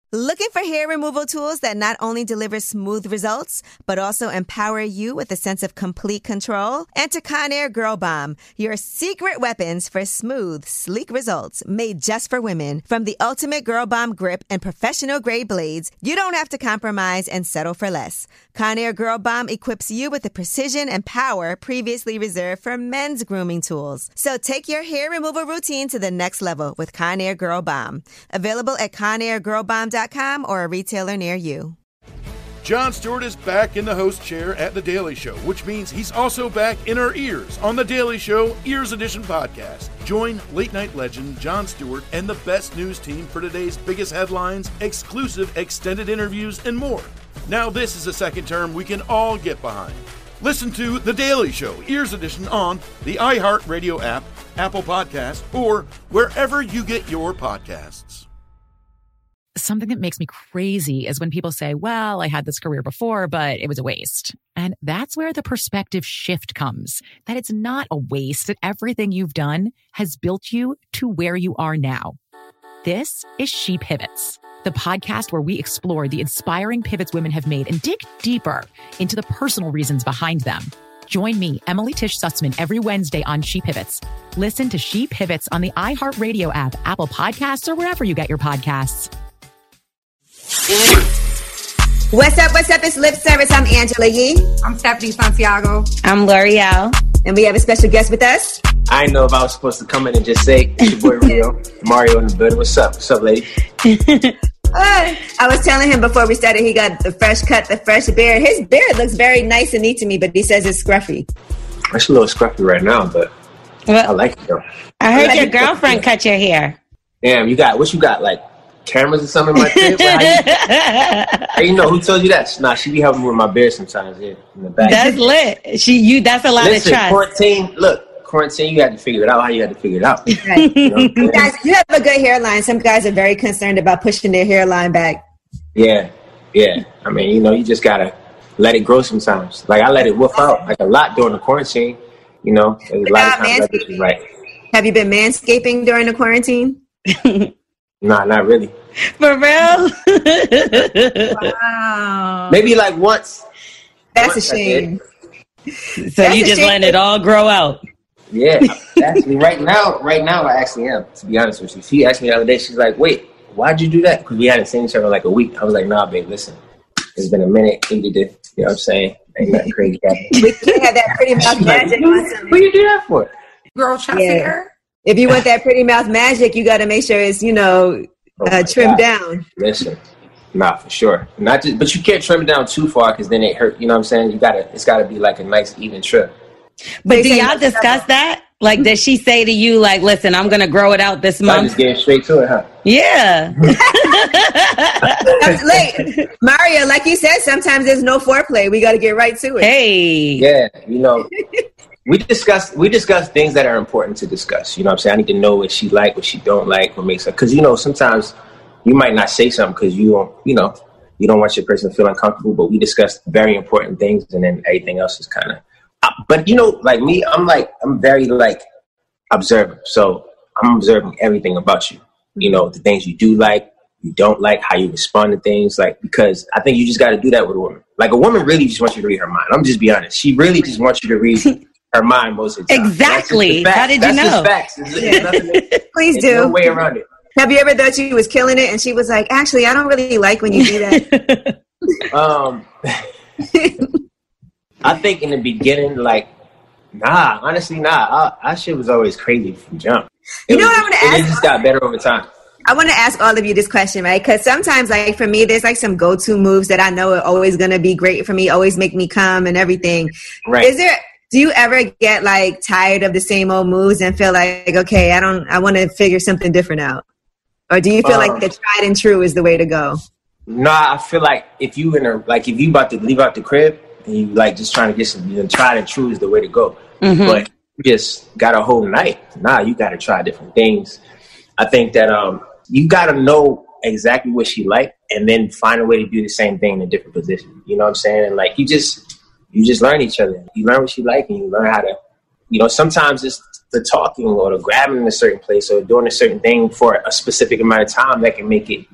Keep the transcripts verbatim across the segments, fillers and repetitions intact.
Looking for hair removal tools that not only deliver smooth results, but also empower you with a sense of complete control? Enter Conair Girl Bomb, your secret weapons for smooth, sleek results made just for women. From the ultimate Girl Bomb grip and professional-grade blades, you don't have to compromise and settle for less. Conair Girl Bomb equips you with the precision and power previously reserved for men's grooming tools. So take your hair removal routine to the next level with Conair Girl Bomb. Available at conair girl bomb dot com or a retailer near you. Jon Stewart is back in the host chair at The Daily Show, which means he's also back in our ears on The Daily Show Ears Edition podcast. Join late-night legend Jon Stewart and the best news team for today's biggest headlines, exclusive extended interviews, and more. Now this is a second term we can all get behind. Listen to The Daily Show Ears Edition on the iHeartRadio app, Apple Podcasts, or wherever you get your podcasts. Something that makes me crazy is when people say, well, I had this career before, but it was a waste. And that's where the perspective shift comes, that it's not a waste, that everything you've done has built you to where you are now. This is She Pivots, the podcast where we explore the inspiring pivots women have made and dig deeper into the personal reasons behind them. Join me, Emily Tish Sussman, every Wednesday on She Pivots. Listen to She Pivots on the iHeartRadio app, Apple Podcasts, or wherever you get your podcasts. What's up, what's up? It's Lip Service. I'm Angela Yee. I'm Stephanie Santiago. I'm L'Oreal. And we have a special guest with us. I didn't know if I was supposed to come in and just say, it's your boy Rio, Mario in the building. What's up? What's up, lady? uh, I was telling him before we started, he got the fresh cut, the fresh beard. His beard looks very nice and neat to me, but he says it's scruffy. It's a little scruffy right now, but well, I like it though. I heard I like your girlfriend cut your hair. Damn, you got, what you got, like cameras or something in my crib? How you, how you know? Who told you that? Nah, she be helping me with my beard sometimes, yeah, in the back. That's lit. She, you, that's a lot Listen, of trust. quarantine, look, quarantine, you had to figure it out how you had to figure it out. Right. You know, you guys, you have a good hairline. Some guys are very concerned about pushing their hairline back. Yeah, yeah. I mean, you know, you just gotta let it grow sometimes. Like, I let it woof out, like, a lot during the quarantine, you know. A lot of times I right. Have you been manscaping during the quarantine? Nah, not really. For real? Wow. Maybe like once. That's once a shame. So That's you just letting it all grow out? Yeah. Actually, right now, right now I actually am, to be honest with you. She asked me the other day, she's like, wait, why'd you do that? Because we hadn't seen each other in like a week. I was like, nah, babe, listen. It's been a minute. We did it. You know what I'm saying? Ain't nothing crazy happening. We can't have that pretty mouth magic. What do you do that for? Girl chest Yeah. hair. If you want that pretty mouth magic, you got to make sure it's, you know, Oh uh, trimmed God. down. Listen, nah, for sure. Not just, but you can't trim it down too far because then it hurt. You know what I'm saying? You gotta, it's gotta be like a nice even trim. But They do say y'all that's discuss that? Like, does she say to you, like, listen, I'm going to grow it out this So I month? just getting straight to it, huh? Yeah. That's late. Mario, like you said, sometimes there's no foreplay. We got to get right to it. Hey. Yeah, you know, we discuss we discuss things that are important to discuss. You know what I'm saying? I need to know what she like, what she don't like, what makes her. Because, you know, sometimes you might not say something because you don't, you know, you don't want your person to feel uncomfortable. But we discuss very important things, and then everything else is kind of. Uh, but, you know, like me, I'm like, I'm very, like, observant. So I'm observing everything about you. You know, the things you do like, you don't like, how you respond to things. Like, because I think you just got to do that with a woman. Like, a woman really just wants you to read her mind. I'm just be honest. She really just wants you to read her mind most of the time. Exactly. How did you That's know? just facts. It's, it's nothing, Please there's do. no way around it. Have you ever thought she was killing it and she was like, actually, I don't really like when you do that? Um, I think in the beginning, like, nah, honestly, nah. Our shit was always crazy from jump. It You know was, what I'm gonna It ask? just got better over time. I want to ask all of you this question, right? Because sometimes, like, for me, there's like some go-to moves that I know are always going to be great for me, always make me come and everything. Right. Is there, do you ever get like tired of the same old moves and feel like, okay, I don't, I want to figure something different out? Or do you feel Um, like the tried and true is the way to go? Nah, I feel like if you in a, like, if you about to leave out the crib and you like just trying to get some, you know, tried and true is the way to go. Mm-hmm. But you just got a whole night. Nah, you got to try different things. I think that, um, you got to know exactly what she like and then find a way to do the same thing in a different position. You know what I'm saying? And like, you just, you just learn each other. You learn what she like and you learn how to, you know, sometimes it's the talking or the grabbing in a certain place or doing a certain thing for a specific amount of time that can make it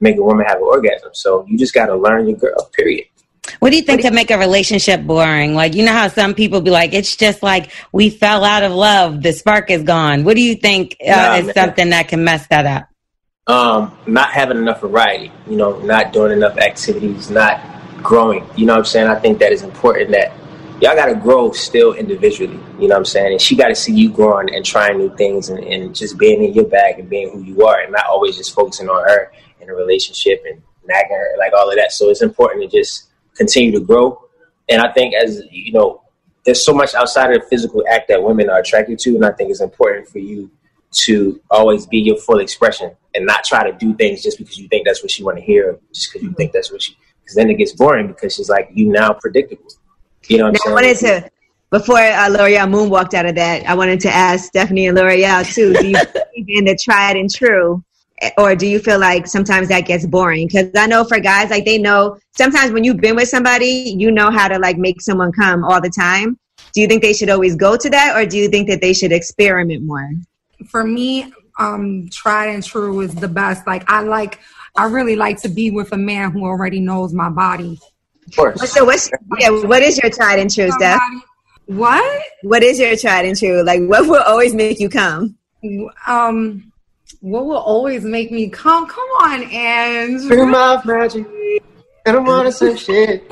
make a woman have an orgasm. So you just got to learn your girl, period. What do you think could make a relationship boring? Like, you know how some people be like, it's just like we fell out of love. The spark is gone. What do you think uh, nah, is man. something that can mess that up? Um, not having enough variety, you know, not doing enough activities, not growing. You know what I'm saying? I think that is important that y'all got to grow still individually. You know what I'm saying? And she got to see you growing and trying new things and, and just being in your bag and being who you are and not always just focusing on her in a relationship and nagging her, like all of that. So it's important to just continue to grow. And I think, as you know, there's so much outside of the physical act that women are attracted to. And I think it's important for you to always be your full expression and not try to do things just because you think that's what she want to hear, just because you think that's what she, because then it gets boring because she's like, you now predictable. You know what now, I'm saying? I wanted to, before uh, L'Oreal Moon walked out of that, I wanted to ask Stephanie and L'Oreal too, do you believe in the tried and true? Or do you feel like sometimes that gets boring? Because I know for guys, like they know sometimes when you've been with somebody, you know how to like make someone come all the time. Do you think they should always go to that? Or do you think that they should experiment more? For me, um, tried and true is the best. Like I like, I really like to be with a man who already knows my body. Of course. So what's, yeah, what is your tried and true, Steph? What? What is your tried and true? Like what will always make you come? Um... What will always make me come? Come on, Ange. Bring mouth magic. I don't want to say shit.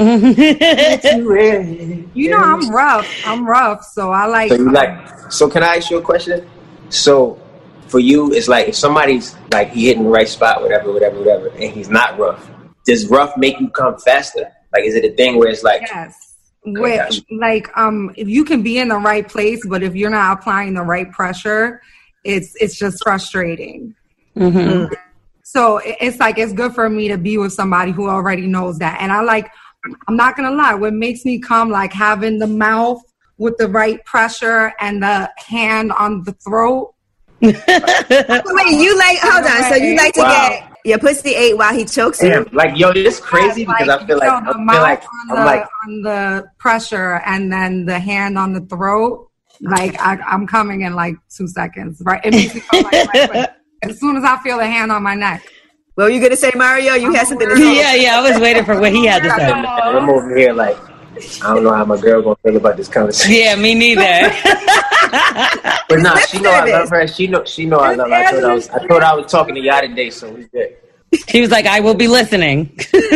You know I'm rough. I'm rough, so I like. So you like? So can I ask you a question? So for you, it's like if somebody's like he hitting the right spot, whatever, whatever, whatever, and he's not rough. Does rough make you come faster? Like, is it a thing where it's like? Yes. With, like, um, if you can be in the right place, but if you're not applying the right pressure, it's it's just frustrating. Mm-hmm. So it's like it's good for me to be with somebody who already knows that. And I like, I'm not gonna lie, what makes me come like having the mouth with the right pressure and the hand on the throat. Wait, you like? Hold on. So you like to wow. get your pussy ate while he chokes you? Damn, like yo, this crazy because like, I feel like know, I feel like on I'm the, like on the pressure and then the hand on the throat. Like I, I'm coming in like two seconds, right? It makes me come like right away. As soon as I feel a hand on my neck. What were you gonna say, Mario? You I'm had something to say. Yeah, yeah. I was waiting for what he had to say. I'm over here like I don't know how my girl gonna feel about this conversation. Yeah, me neither. But no, she know I love her. She know she know I love her. I thought I was I thought I was talking to y'all today, so we good. He was like, I will be listening.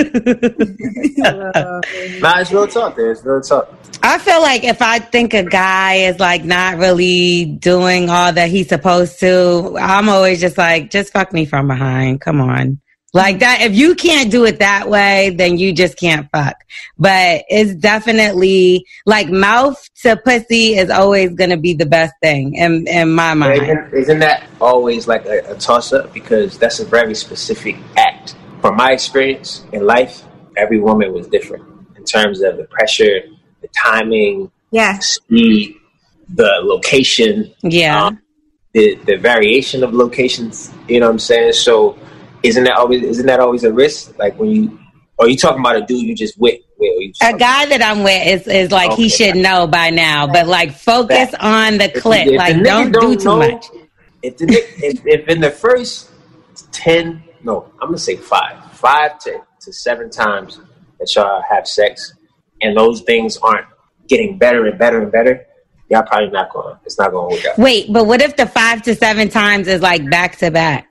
Nah, it's real talk there. It's real talk. I feel like if I think a guy is like not really doing all that he's supposed to, I'm always just like, just fuck me from behind. Come on. Like that. If you can't do it that way, then you just can't fuck. But it's definitely like mouth to pussy is always going to be the best thing in, in my mind. Isn't, isn't that always like a, a toss up? Because that's a very specific act. From my experience in life, every woman was different in terms of the pressure, the timing, yeah, the speed, the location, yeah, um, the the variation of locations. You know what I'm saying? So, isn't that always isn't that always a risk? Like when you, are you talking about a dude you just with? with or you a guy that I'm with is is like okay. He should know by now, but like focus that, on the clip. Like don't, don't do too know, much. If, the, if if in the first ten, no, I'm gonna say five, five to to seven times that y'all have sex. And those things aren't getting better and better and better, y'all probably not going. It's not going to work out. Wait, but what if the five to seven times is like back to back?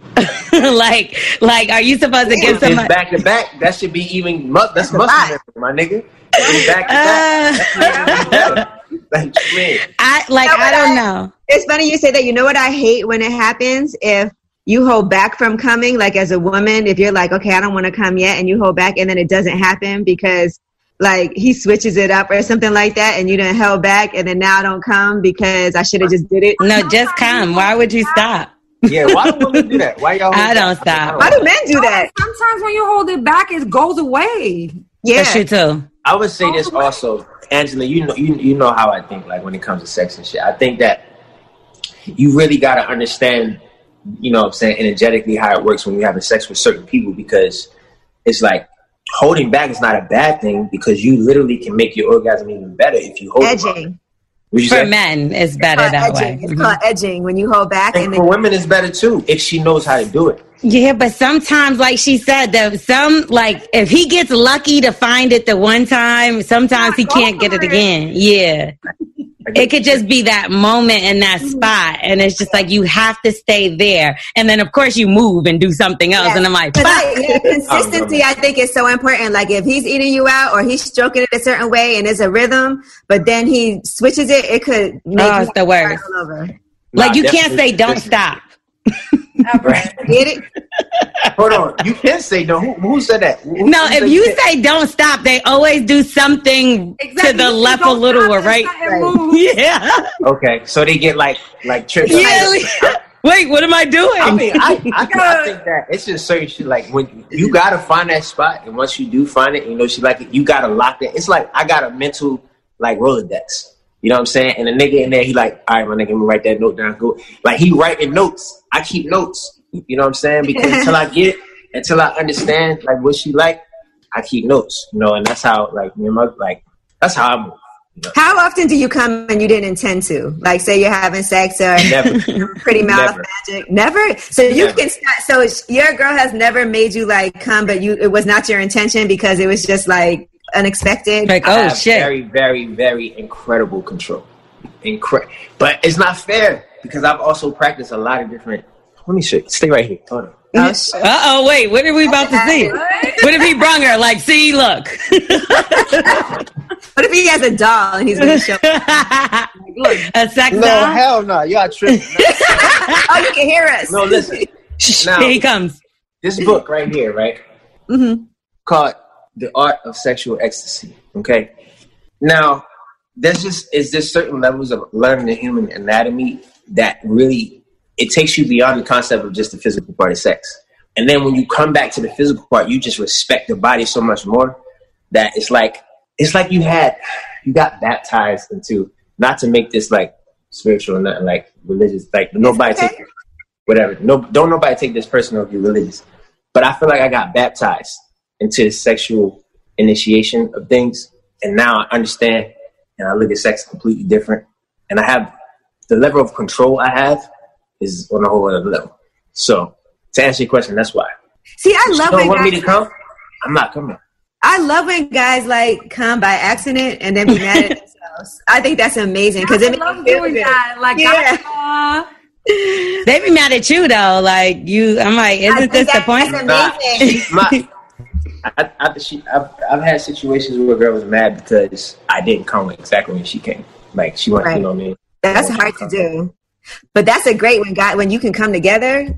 like, like, are you supposed to give if somebody back to back? That should be even. Mu- that's muscle memory, my nigga. It's back to back. That's I like. You know I don't I, know. It's funny you say that. You know what I hate when it happens if you hold back from coming. Like as a woman, if you're like, okay, I don't want to come yet, and you hold back, and then it doesn't happen because. Like he switches it up or something like that, and you done held back, and then now I don't come because I should have just did it. No, just come. Why would you stop? Yeah, why do women do that? Why y'all? I don't stop. Why do men do that? Sometimes when you hold it back, it goes away. Yeah, that's true too. I would say this also, Angela. You know, you you know how I think. Like when it comes to sex and shit, I think that you really got to understand. You know what I'm saying, energetically how it works when you're having sex with certain people, because it's like. Holding back is not a bad thing because you literally can make your orgasm even better if you hold edging. For say? Men, it's better it's that edging. way. It's Mm-hmm. called edging when you hold back. And, And for then, women, it's better too if she knows how to do it. Yeah, but sometimes, like she said, that some like if he gets lucky to find it the one time, sometimes he can't get it again. Yeah. It could just be that moment in that spot, and it's just like you have to stay there, and then of course you move and do something else. Yes. And I'm like, I, yeah, consistency, I think, is so important. Like if he's eating you out or he's stroking it a certain way and it's a rhythm, but then he switches it, it could make oh, you it's the worst. all over. Like Nah, you can't definitely say don't consistent. stop. Right. Get it? Hold on. You can say no. Who, who said that? Who, No, who if said you that? say don't stop, they always do something Exactly. to the You left a don't little stop or and right. something moves. Yeah. Okay, so they get like like tripped. Yeah. Wait, what am I doing? I mean, I, I, I think that it's just certain shit. Like when you gotta find that spot, and once you do find it, you know she like it. You gotta lock it. It's like I got a mental like Rolodex. You know what I'm saying? And the nigga in there, he like, all right, my nigga, let me write that note down. Go. Like he writing notes. I keep notes. You know what I'm saying? Because until I get it, until I understand like what she like, I keep notes. You know, and that's how like you know, like that's how I move. You know? How often do you come and you didn't intend to? Like, say you're having sex or Never. pretty mouth Never. magic. Never. So you Never. can start. So it's- your girl has never made you like come, but you it was not your intention because it was just like unexpected. Like, I oh have shit. very, very, very incredible control. Incre- but it's not fair because I've also practiced a lot of different. Let me show you. Stay right here. Hold on. Oh, shit. Uh oh, wait, what are we about to see? What if he brung her? Like, see, look. What if he has a doll and he's going to show? A sex No, doll? hell no. Y'all tripping. Oh, you can hear us. No, listen. Now, Here he comes. this book right here, right? Mm-hmm. Called The Art of Sexual Ecstasy. Okay. Now, there's just is just certain levels of learning the human anatomy that really it takes you beyond the concept of just the physical part of sex. And then when you come back to the physical part, you just respect the body so much more that it's like it's like you had you got baptized into, not to make this like spiritual or nothing like religious, like nobody okay. take whatever. No, don't nobody take this personal if you're religious. But I feel like I got baptized into the sexual initiation of things, and now I understand, and I look at sex completely different. And I have the level of control I have is on a whole other level. So to answer your question, that's why. See, I If love you when don't want me guys, to come, I'm not coming. I love when guys like come by accident and then be mad at themselves. I think that's amazing because it I love makes me feel doing good. that. Like, Yeah. gotcha. They be mad at you though. Like you, I'm like, I isn't think this the that's point? amazing. Not, she's not. I, I, she, I've, I've had situations where a girl was mad because I didn't come exactly when she came. Like she went, Right. you know what I mean? That's hard to do, but that's a great when God when you can come together.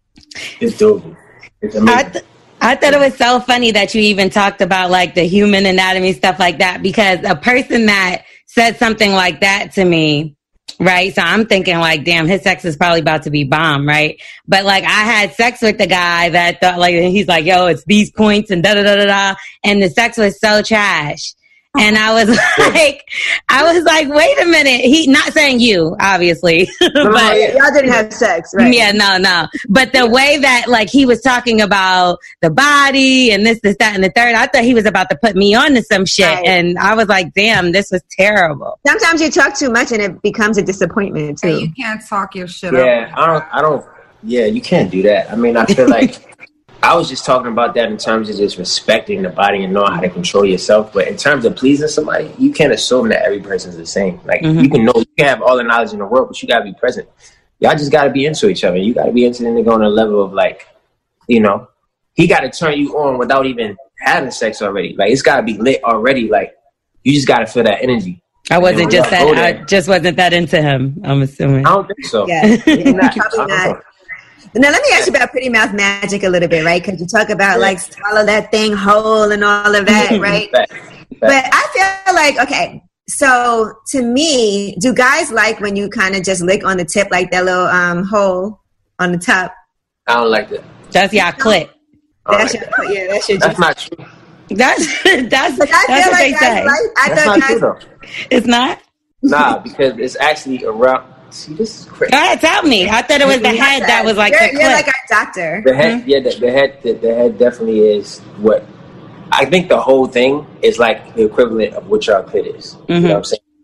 It's dope. It's I, amazing. th- I thought it was so funny that you even talked about like the human anatomy stuff like that, because a person that said something like that to me, right? So I'm thinking like, damn, his sex is probably about to be bomb, right? But like I had sex with the guy that thought like, he's like, yo, it's these points and da da da da da. And the sex was so trash. And I was like, I was like, wait a minute. He, not saying you, obviously, No, no, but yeah. Y'all didn't have sex, right? yeah, no, no. But the way that like he was talking about the body and this, this, that, and the third, I thought he was about to put me on to some shit. Right. And I was like, damn, this was terrible. Sometimes you talk too much and it becomes a disappointment And too. you can't talk your shit Yeah, up. I don't, I don't, yeah, you can't do that. I mean, I feel like I was just talking about that in terms of just respecting the body and knowing how to control yourself. But in terms of pleasing somebody, you can't assume that every person's the same. Like, Mhm. you can know, you can have all the knowledge in the world, but you got to be present. Y'all just got to be into each other. You got to be into the nigga on a level of like, you know, he got to turn you on without even having sex already. Like, it's got to be lit already. Like, you just got to feel that energy. I wasn't And just when y'all go that, I there- just wasn't that into him, I'm assuming. I don't think so. Yeah, You're not- probably I don't not. know. Now let me ask you about Pretty Mouth Magic a little bit, right? Because you talk about like swallow that thing whole and all of that, right? Fact. But Fact. I feel like, okay, so to me, do guys like when you kind of just lick on the tip, like that little um hole on the top? I don't like that. That's y'all click. I don't That's like your, that. yeah, that's your. That's not true. That's, that's, But I that's feel what they like say. guys like. I That's thought not true, guys. though. It's not? Nah, because it's actually around. See, this is crazy. Go ahead, tell me. I thought it was the head that was like you're, the you're clip. like our doctor. The head, yeah, the, the head, the, the head definitely is what I think. The whole thing is like the equivalent of what your clit is. You Mhm. know what I'm saying?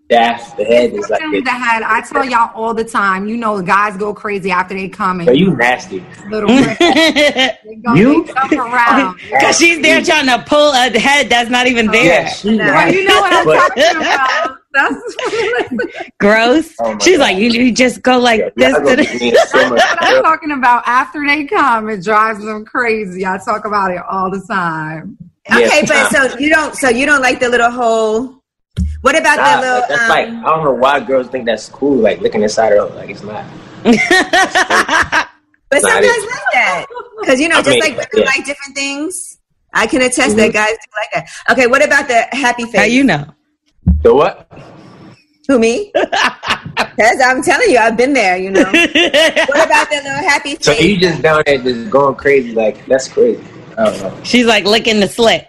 shaft, the head is like the head. I tell y'all all the time. You know, guys go crazy after they come. But you nasty. Little they go, you they jump around because she's there trying to pull a head that's not even there. Yeah, she well, you know what I'm talking about. That's gross. Oh she's God. like, you, you just go like yeah, this. to the- That's what I'm talking about. After they come, it drives them crazy. I talk about it all the time. Okay, Yeah, but so you don't, so you don't like the little hole. What about Nah, the little? that's um, like I don't know why girls think that's cool, like licking inside her. Like it's not. But Nah, sometimes it- like that, because you know, I just mean, like women yeah. like different things. I can attest Mm-hmm. that guys do like that. Okay, what about the happy face? How you know? The what? Who, me? Because I'm telling you, I've been there. You know. What about the little happy face? So you just down there just going crazy? Like that's crazy. I don't know. She's like licking the slit.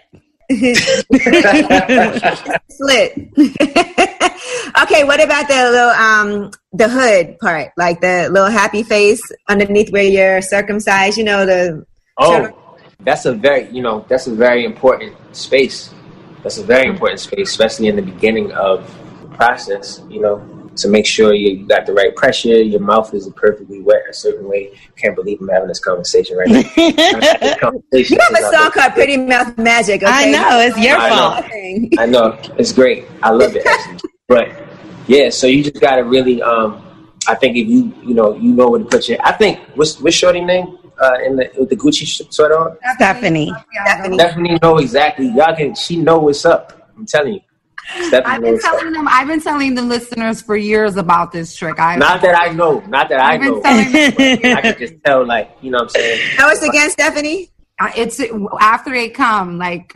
Slit. Okay, what about the little um the hood part, like the little happy face underneath where you're circumcised? You know the. Oh, that's a very you know that's a very important space. That's a very important space, especially in the beginning of the process. You know, to make sure you, you got the right pressure. Your mouth is perfectly wet a certain way. Can't believe I'm having this conversation right now. This conversation You have a is song out called "Pretty Mouth Magic." Okay? I know, it's your I fault. know. I know it's great. I love it actually. But yeah, so you just gotta really. Um, I think if you you know you know where to put your. I think what's what's Shorty name uh, in the with the Gucci sweater on? Stephanie. Stephanie. Stephanie know exactly. Y'all can. She know what's up. I'm telling you. Stephanie I've know been what's up. telling them. I've been telling the listeners for years about this trick. I Not that I know. Not that I I've been know. telling them. I can just tell, like you know, what I'm saying. No, it's again, Stephanie. I- It's after they come, like.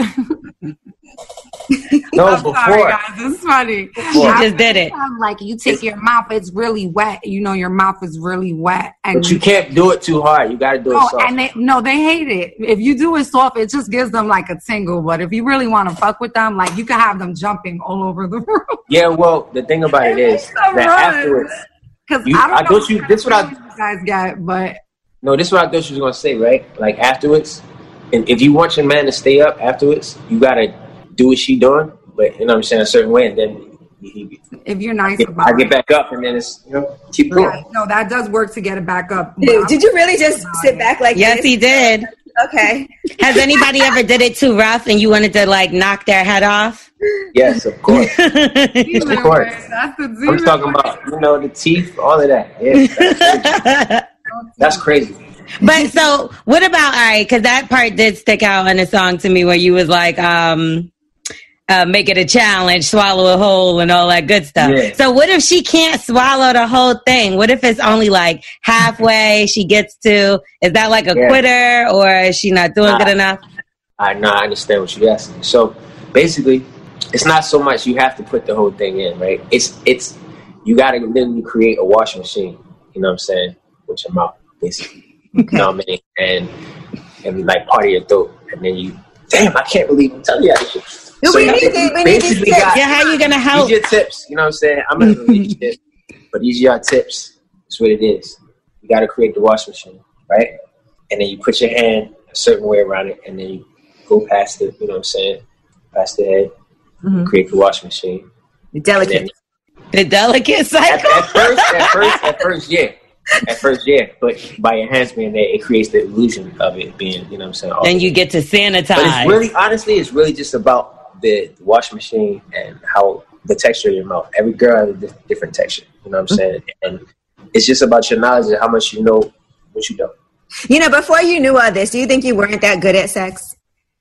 No, I'm before. sorry, guys. It's funny. She After just did they it. come, like you take your mouth, it's really wet. You know, your mouth is really wet, and But you can't do it too hard. You got to do it Oh, soft. and they no, they hate it. If you do it soft, it just gives them like a tingle. But if you really want to fuck with them, like you can have them jumping all over the room. Yeah, well, the thing about it is Some that run. afterwards. Because You- I don't I know thought you- what this what I- kind of you guys get, but No, this is what I thought she was gonna say, right? Like afterwards, and if you want your man to stay up afterwards, you gotta do what she doing, but you know what I'm saying, a certain way, and then he, he, if you're nice get, about I it, get back up, and then it's you know keep going. yeah, no, that does work to get it back up. Did, did you really just sit back like Yes, this? he did. Okay. Has anybody ever did it too rough and you wanted to like knock their head off? Yes, of course. Demon Of course. way. That's the I'm demon talking way. about you know the teeth, all of that. Yeah, that's crazy. That's crazy. But so what about, all right, because that part did stick out in the song to me where you was like, um, uh, make it a challenge, swallow a whole and all that good stuff. Yeah. So what if she can't swallow the whole thing? What if it's only like halfway she gets to? Is that like a Yeah. quitter or is she not doing Nah. good enough? I know, I understand what you're asking. So basically, it's not so much you have to put the whole thing in, right? It's it's you got to literally create a washing machine. You know what I'm saying? With your mouth, basically. You know what I mean? And and like part of your throat, and then you, damn, I can't believe I'm telling you all this shit. No, we you need it. We need basically these tips. got- Yeah, how you gonna help? These your tips. You know what I'm saying? I'm in a relationship, but these are your tips. That's what it is. You got to create the washing machine, right? And then you put your hand a certain way around it, and then you go past it. You know what I'm saying? Past the head, Mhm. create the washing machine. Delicate. And The delicate At, cycle? at first, at first, at first, yeah. At first, yeah. But by your hands being there, it creates the illusion of it being, you know what I'm saying? Then you get to But it's sanitize. really, honestly, it's really just about the washing machine and how the texture of your mouth. Every girl has a diff- different texture, you know what I'm saying? And it's just about your knowledge and how much you know what you don't. You know, before you knew all this, do you think you weren't that good at sex?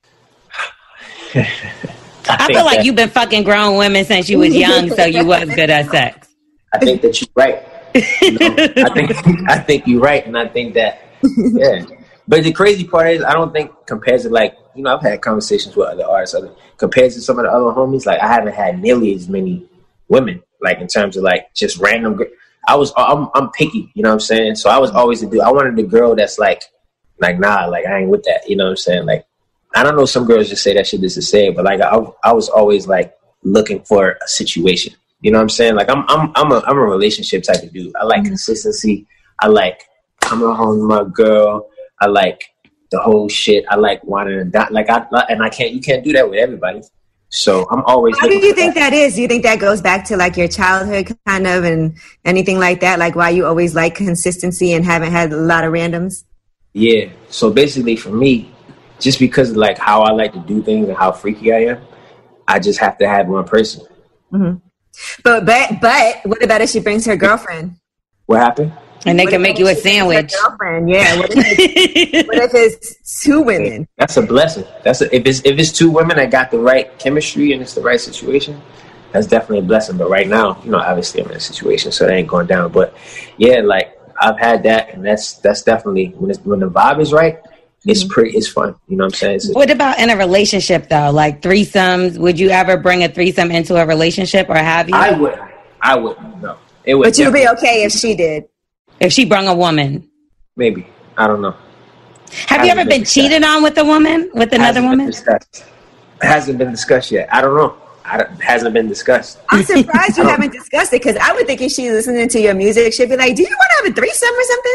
I think feel like that- you've been fucking grown women since you was young, so you was good at sex. I think that you're right. You know, I think I think you're right, and I think that yeah. But the crazy part is, I don't think compared to like you know, I've had conversations with other artists, other compared to some of the other homies, like I haven't had nearly as many women, like in terms of like just random. Gr- I was I'm I'm picky, you know what I'm saying? So I was always the dude. I wanted the girl that's like like nah, like I ain't with that, you know what I'm saying? Like I don't know, some girls just say that shit just to say it, but like I I was always like looking for a situation. You know what I'm saying? Like I'm, I'm, I'm a, I'm a relationship type of dude. I like mm-hmm. consistency. I like coming home to my girl. I like the whole shit. I like wanting to die. Like I, and I can't, you can't do that with everybody. So I'm always. How do you think that. that is? Do you think that goes back to like your childhood kind of and anything like that? Like why you always like consistency and haven't had a lot of randoms? Yeah. So basically for me, just because of like how I like to do things and how freaky I am, I just have to have one person. Mm-hmm. But, but, but what about if she brings her girlfriend? What happened? And they what can make you a sandwich. Girlfriend, yeah. What if, it's, what if it's two women? That's a blessing. That's a, if it's if it's two women that got the right chemistry and it's the right situation, that's definitely a blessing. But right now, you know, obviously I'm in a situation, so that ain't going down. But yeah, like I've had that, and that's that's definitely when it's, when the vibe is right, it's mm-hmm. pretty, it's fun. You know what I'm saying? It's, what about in a relationship though? Like threesomes? Would you ever bring a threesome into a relationship, or have you? I would. I wouldn't. No, it would. But you'd be okay if she did. If she brung a woman, maybe. I don't know. Have you ever been, been cheated on with a woman, with another hasn't woman? It hasn't been discussed yet. I don't know. I don't, hasn't been discussed. I'm surprised you haven't discussed it because I would think if she's listening to your music, she'd be like, "Do you want to have a threesome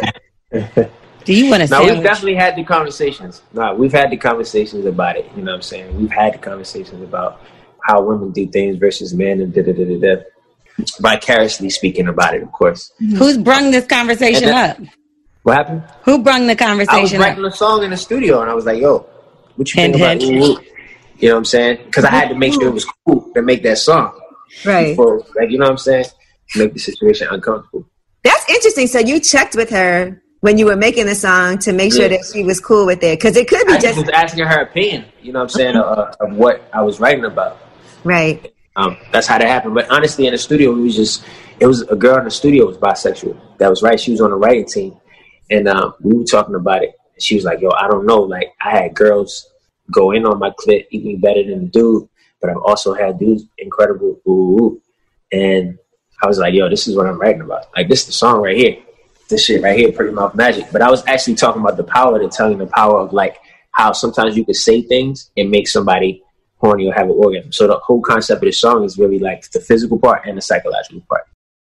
or something?" Do you want to? No, we've definitely had the conversations. No, we've had the conversations about it. You know what I'm saying? We've had the conversations about how women do things versus men and da da da da da. Vicariously speaking about it, of course. Mm-hmm. Who's brung this conversation then, up? What happened? Who brung the conversation I was writing up? a song in the studio, and I was like, "Yo, what you hint, think about?" hint. Ooh, you know what I'm saying? Because I had to make sure it was cool to make that song, right? Before, like, you know what I'm saying? To make the situation uncomfortable. That's interesting. So you checked with her when you were making the song to make sure yeah. that she was cool with it, because it could be I just was asking her opinion. You know what I'm saying? uh, of what I was writing about. Right. Um, that's how that happened. But honestly, in the studio, we was just, it was a girl in the studio was bisexual. That was right. She was on the writing team. And um, we were talking about it. She was like, yo, I don't know. Like, I had girls go in on my clip, eat me better than the dude. But I've also had dudes incredible. Ooh, ooh. And I was like, yo, this is what I'm writing about. Like, this is the song right here. This shit right here, Pretty Mouth Magic. But I was actually talking about the power of the tongue and the power of, like, how sometimes you could say things and make somebody horny or have an orgasm. So the whole concept of the song is really like the physical part and the psychological part.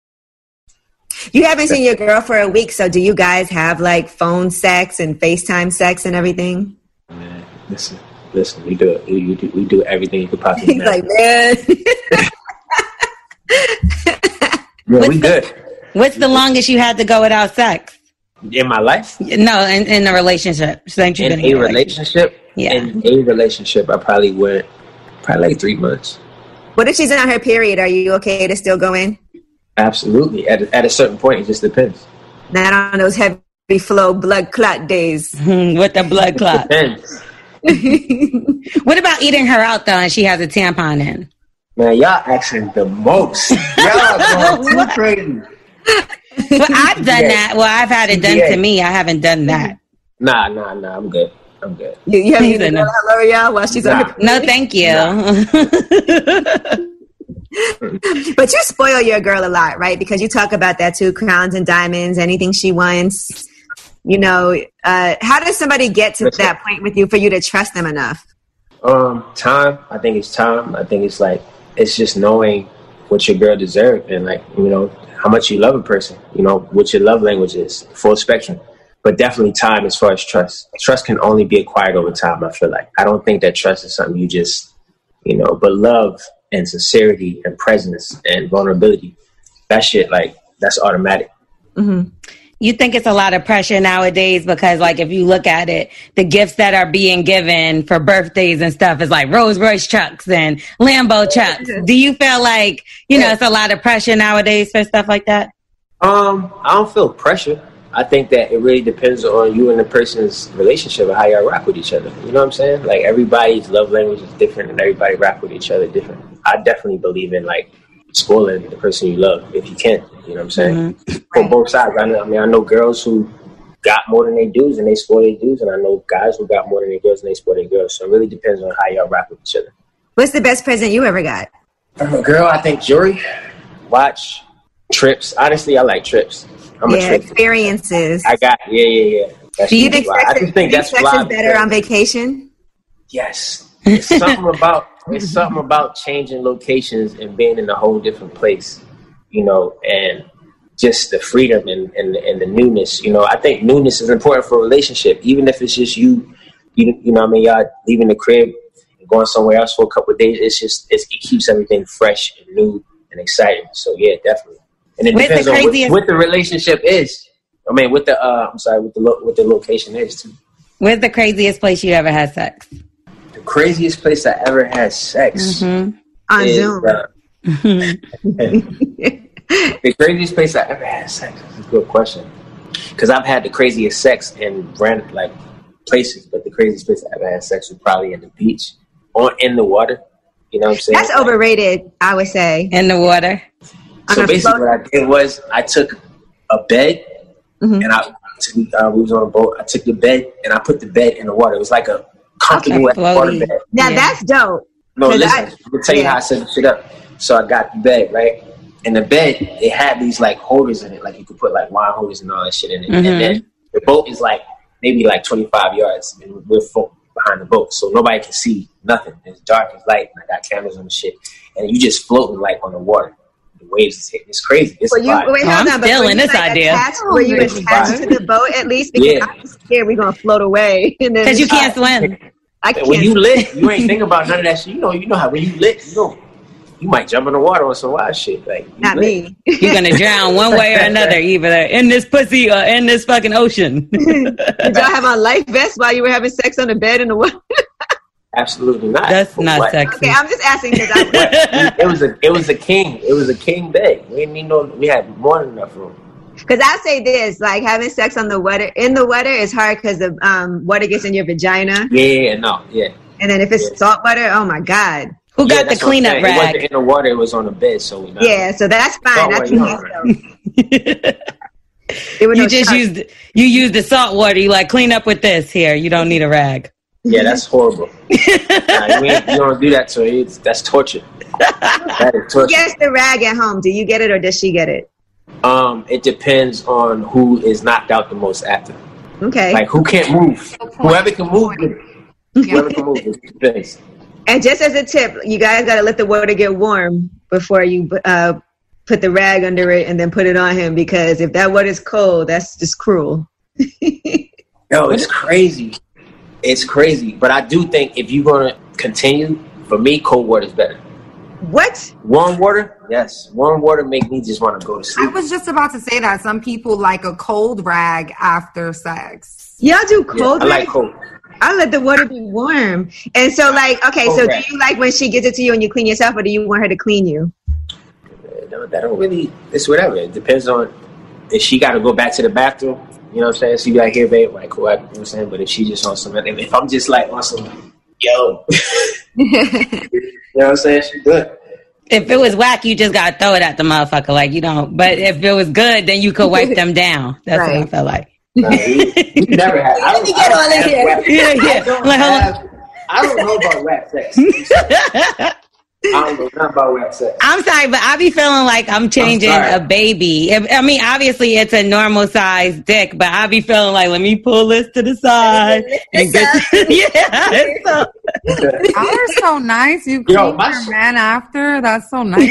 You haven't seen your girl for a week, so do you guys have like phone sex and FaceTime sex and everything? Man, listen, listen, we do it. We, we, do, we do everything you could possibly. He's like, man. Yeah, we good. What's the longest you had to go without sex? In my life? No, in, in a relationship. Since you've in been in a relationship? Yeah. In a relationship, I probably went probably like three months. What if she's on her period? Are you okay to still go in? Absolutely. At a, at a certain point, it just depends. Not on those heavy flow blood clot days. With the blood clot. Depends. What about eating her out, though, and she has a tampon in? Man, y'all asking the most. Y'all going too crazy. Well, I've done that. Well, I've had it done to me. I haven't done that. Nah, nah, nah. I'm good. I'm good. You, you haven't even done that, L'Oreal, while she's nah. on her period? No, thank you. Nah. But you spoil your girl a lot, right? Because you talk about that too, crowns and diamonds, anything she wants. You know, uh, how does somebody get to that point with you for you to trust them enough? Um, time. I think it's time. I think it's like, it's just knowing what your girl deserves and like, you know, how much you love a person, you know, what your love language is, full spectrum. But definitely time as far as trust. Trust can only be acquired over time, I feel like. I don't think that trust is something you just, you know, but love and sincerity and presence and vulnerability, that shit, like, that's automatic. Mm-hmm. You think it's a lot of pressure nowadays because, like, if you look at it, the gifts that are being given for birthdays and stuff is like Rolls Royce trucks and Lambo trucks. Do you feel like, you know, it's a lot of pressure nowadays for stuff like that? Um, I don't feel pressure. I think that it really depends on you and the person's relationship and how y'all rock with each other. You know what I'm saying? Like, everybody's love language is different and everybody rock with each other different. I definitely believe in, like, spoiling the person you love if you can. You know what I'm saying? Mm-hmm. On both sides. I, know, I mean, I know girls who got more than they dudes and they spoil their dudes, and I know guys who got more than their girls and they spoil their girls. So it really depends on how y'all rock with each other. What's the best present you ever got? From a girl, I think jewelry, watch, trips. Honestly, I like trips. I'm yeah, a trip. experiences. I got, yeah, yeah, yeah. That's do you think sex, I just think that's sex is better on vacation? Yes. It's something about it's something about changing locations and being in a whole different place, you know, and just the freedom and, and, and the newness. You know, I think newness is important for a relationship, even if it's just you, you, you know what I mean, y'all leaving the crib, going somewhere else for a couple of days, it's just it's, it keeps everything fresh and new and exciting. So yeah, definitely. And it Where's depends the on what, craziest- what the relationship is. I mean, what the uh, I'm sorry, what the lo- what the location is too. Where's the craziest place you ever had sex? The craziest place I ever had sex Mm-hmm. On is, Zoom. uh, the craziest place I ever had sex. That's a good question. Because I've had the craziest sex in random like places, but the craziest place I ever had sex was probably in the beach or in the water. You know what I'm saying? That's overrated, I would say. In the water. So On a basically, float- what I did was I took a bed Mhm. and I uh, we was on a boat. I took the bed and I put the bed in the water. It was like a comfortable Okay, water floaty. bed. Now Yeah. that's dope. No, 'Cause listen. I- I, am gonna tell you yeah. how I set the shit up. So I got the bed, right? And the bed, it had these like holders in it, like you could put like wine holders and all that shit in it. Mhm. And then the boat is like maybe like twenty-five yards, and we're fo- behind the boat, so nobody can see nothing. It's dark, it's light, and I got cameras on the shit, and you just floating like on the water. The waves is hitting. It's crazy. It's Well, a you, vibe. wait, Oh, hold I'm on, but still were in you, this like, idea. attached- Were you It's a attached vibe. to the boat at least? Because Yeah. I'm scared we're gonna float away. And then Because you can't swim. I can't. When you lit, you ain't thinking about none of that shit. You know, you know how when you lit, you know, you might jump in the water on some wild shit. Like you Not lit. me. You're going to drown one way or another, either in this pussy or in this fucking ocean. Did y'all have on life vests while you were having sex on the bed in the water? Absolutely not. That's For not what? sexy. Okay, I'm just asking because I. It was a it was a king. It was a king bed. We didn't need no. We had more than enough room. Because I say this, like having sex on the water in the water is hard because the um, water gets in your vagina, Yeah, yeah, no, yeah. and then if it's Yeah. salt water, oh my god. Who Yeah, got the that's what I'm cleanup saying. It wasn't rag? in the water. It was on the bed. So we. Not, Yeah, so that's fine. Don't That's worry, nice don't though. There were You no just sharks. used you used the salt water. You like clean up with this here. You don't need a rag. Yeah, that's horrible. Nah, you, ain't, you don't do that to her. It's, that's torture. That is Who torture. gets the rag at home? Do you get it or does she get it? Um, it depends on who is knocked out the most after. Okay. Like who can't move. Whoever can move, get it. Whoever can move, it depends. And just as a tip, you guys got to let the water get warm before you uh, put the rag under it and then put it on him, because if that water's cold, that's just cruel. Yo, it's crazy. It's crazy. But I do think if you're going to continue, for me, cold water is better. What? Warm water? Yes. Warm water make me just want to go to I sleep. was just about to say that some people like a cold rag after sex. Y'all do Yeah, cold I like rag? cold. I let the water be warm. And so, like, okay, Cold so do rag. you like when she gives it to you and you clean yourself, or do you want her to clean you? No, that don't really, it's whatever. It depends on if she got to go back to the bathroom. You know what I'm saying? She be like, here, babe, like, cool, you know what I'm saying? But if she just on some, if, if I'm just like on some, yo, you know what I'm saying? She good. If it was whack, you just gotta throw it at the motherfucker. Like you don't. But if it was good, then you could wipe them down. That's what I Right. felt like. Nah, we, we never had. I Let me don't- get I don't all in have here. whack- Yeah, yeah. I don't Like, hold on. have- I don't know about whack sex. I don't know nothing about whack sex. I'm sorry, but I be feeling like I'm changing sorry. a baby. If, I mean, obviously it's a normal size dick, but I be feeling like, let me pull this to the side. And get yeah. it's so- Y'all are so nice. You Yo, clean my your sh- man after. That's so nice.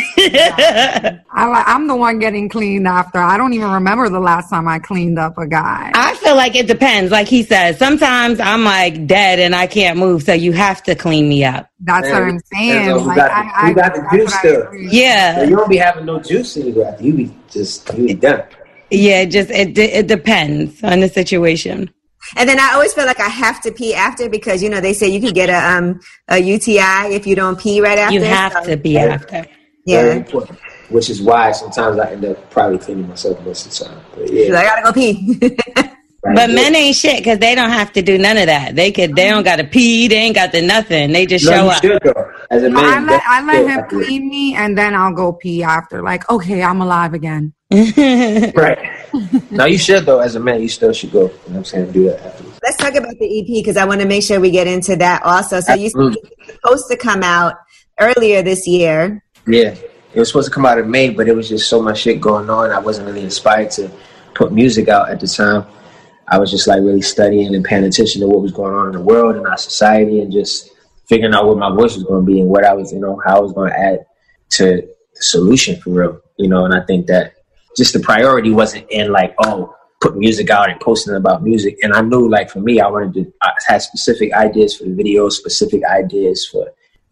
I like. I'm the one getting cleaned after. I don't even remember the last time I cleaned up a guy. I feel like it depends. Like he says, sometimes I'm like dead and I can't move, so you have to clean me up. That's Man, what I'm saying. we Like, got the- I, we I, got the that's juice what I still. agree. Yeah. You don't be having no juice in you after. You be just, you be done. Yeah, it just it it depends on the situation. And then I always feel like I have to pee after, because, you know, they say you could get a um a U T I if you don't pee right after. You have so- to be after. Very Yeah. important. Which is why sometimes I end up probably cleaning myself most of the time. But She's yeah. like, I gotta go pee. right, But yeah. men ain't shit because they don't have to do none of that. They could. They don't got to pee. They ain't got the nothing. They just No, show you up. should though. As a No, I man, let I let you him definitely clean me, and then I'll go pee after. Like, okay, I'm alive again. should. Right. No, you should though. As a man, you still should go. You know what I'm saying? Do that afterwards. Let's talk about the E P, because I want to make sure we get into that also. So you Absolutely. it's supposed to come out earlier this year. Yeah. It was supposed to come out in May, but it was just so much shit going on. I wasn't really inspired to put music out at the time. I was just like really studying and paying attention to what was going on in the world and our society, and just figuring out what my voice was going to be and what I was, you know, how I was going to add to the solution for real, you know. And I think that just the priority wasn't in like, oh, put music out and posting about music. And I knew, like, for me, I wanted to, I had specific ideas for the videos, specific ideas for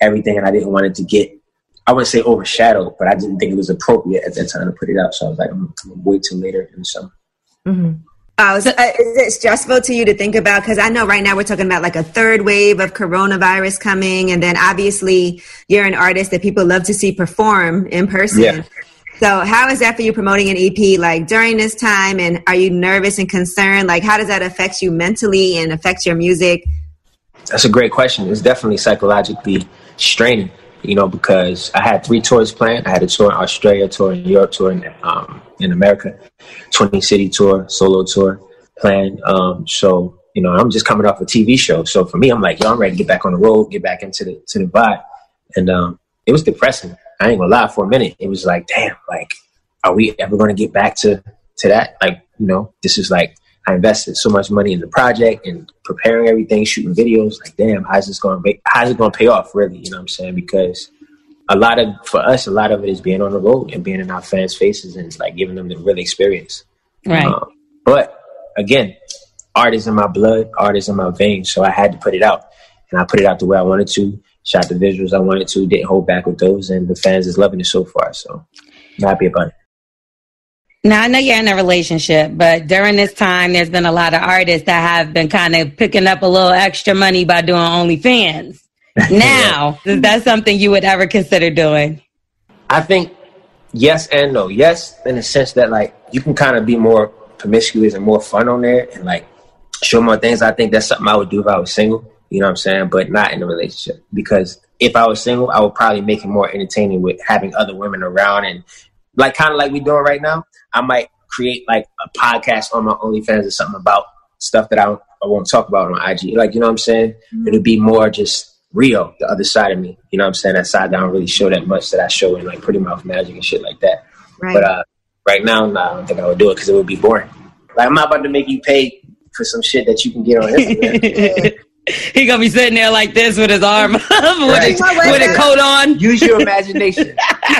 everything, and I didn't want it to get, I wouldn't say overshadowed, but I didn't think it was appropriate at that time to put it out. So I was like, I'm, I'm gonna wait till later in the summer. Mm-hmm. Oh, so, uh, is it stressful to you to think about? Because I know right now we're talking about like a third wave of coronavirus coming, and then obviously you're an artist that people love to see perform in person. Yeah. So how is that for you promoting an E P like during this time? And are you nervous and concerned? Like, how does that affect you mentally and affect your music? That's a great question. It's definitely psychologically straining, you know, because I had three tours planned. I had a tour in Australia, a tour in Europe, tour in, um, in America, twenty city tour, solo tour planned. Um, so, you know, I'm just coming off a T V show. So for me, I'm like, yo, I'm ready to get back on the road, get back into the, to the vibe. And um, it was depressing. I ain't gonna lie, for a minute. It was like, damn, like, are we ever gonna get back to, to that? Like, you know, this is like, I invested so much money in the project and preparing everything, shooting videos. Like, damn, how's this going to how's it going to pay off, really? You know what I'm saying? Because a lot of, for us, a lot of it is being on the road and being in our fans' faces and like giving them the real experience. Right. Um, but again, art is in my blood, art is in my veins. So I had to put it out, and I put it out the way I wanted to. Shot the visuals I wanted to, didn't hold back with those, and the fans is loving it so far. So I'm happy about it. Now, I know you're in a relationship, but during this time, there's been a lot of artists that have been kind of picking up a little extra money by doing OnlyFans. Now, is that something you would ever consider doing? I think yes and no. Yes, in the sense that, like, you can kind of be more promiscuous and more fun on there and, like, show more things. I think that's something I would do if I was single, you know what I'm saying? But not in a relationship. Because if I was single, I would probably make it more entertaining with having other women around and, like, kind of like we're doing right now. I might create like a podcast on my OnlyFans or something about stuff that I, I won't talk about on I G. Like, you know what I'm saying? Mm-hmm. It'll be more just real, the other side of me. You know what I'm saying? That side that I don't really show that much that I show in like Pretty Mouth Magic and shit like that. Right. But uh, right now, no, I don't think I would do it because it would be boring. Like, I'm not about to make you pay for some shit that you can get on Instagram. He gonna be sitting there like this with his arm up, with, right. his, with a coat on. Use your imagination.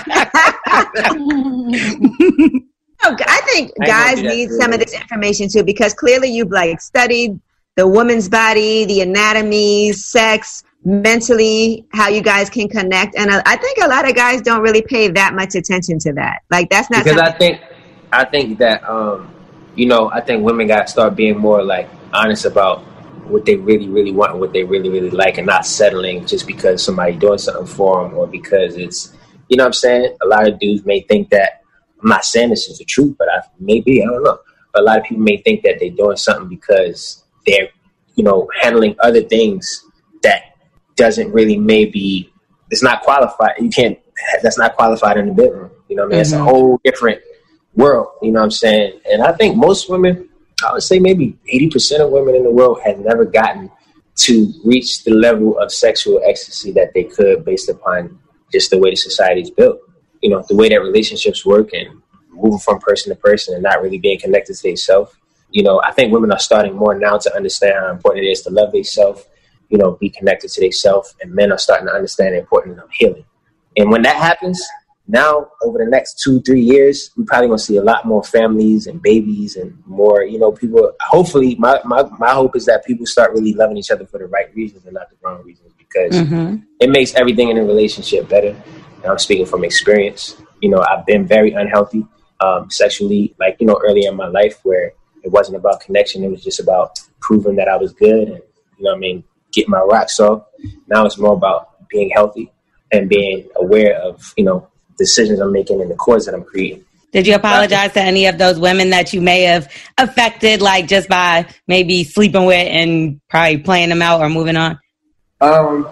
I think I guys need some of this information too, because clearly you've like studied the woman's body, the anatomy, sex, mentally, how you guys can connect. And I think a lot of guys don't really pay that much attention to that. Like, that's not because something- I think, I think that, um, you know, I think women got to start being more like honest about what they really, really want and what they really, really like, and not settling just because somebody doing something for them or because it's, you know what I'm saying? A lot of dudes may think that, I'm not saying this is the truth, but I maybe, I don't know. But a lot of people may think that they're doing something because they're, you know, handling other things that doesn't really maybe, it's not qualified. You can't, that's not qualified in the bedroom. You know what I mean? Mm-hmm. It's a whole different world, you know what I'm saying? And I think most women, I would say maybe eighty percent of women in the world have never gotten to reach the level of sexual ecstasy that they could based upon just the way the society is built. You know, the way that relationships work and moving from person to person and not really being connected to themselves. You know, I think women are starting more now to understand how important it is to love themselves, you know, be connected to themselves, and men are starting to understand the importance of healing. And when that happens, now over the next two, three years, we're probably going to see a lot more families and babies and more, you know, people. Hopefully, my, my, my hope is that people start really loving each other for the right reasons and not the wrong reasons, because mm-hmm. it makes everything in a relationship better. And I'm speaking from experience. You know, I've been very unhealthy um, sexually, like, you know, early in my life where it wasn't about connection. It was just about proving that I was good and, you know what I mean, getting my rocks off. Now it's more about being healthy and being aware of, you know, decisions I'm making and the chords that I'm creating. Did you apologize to any of those women that you may have affected, like just by maybe sleeping with and probably playing them out or moving on? Um,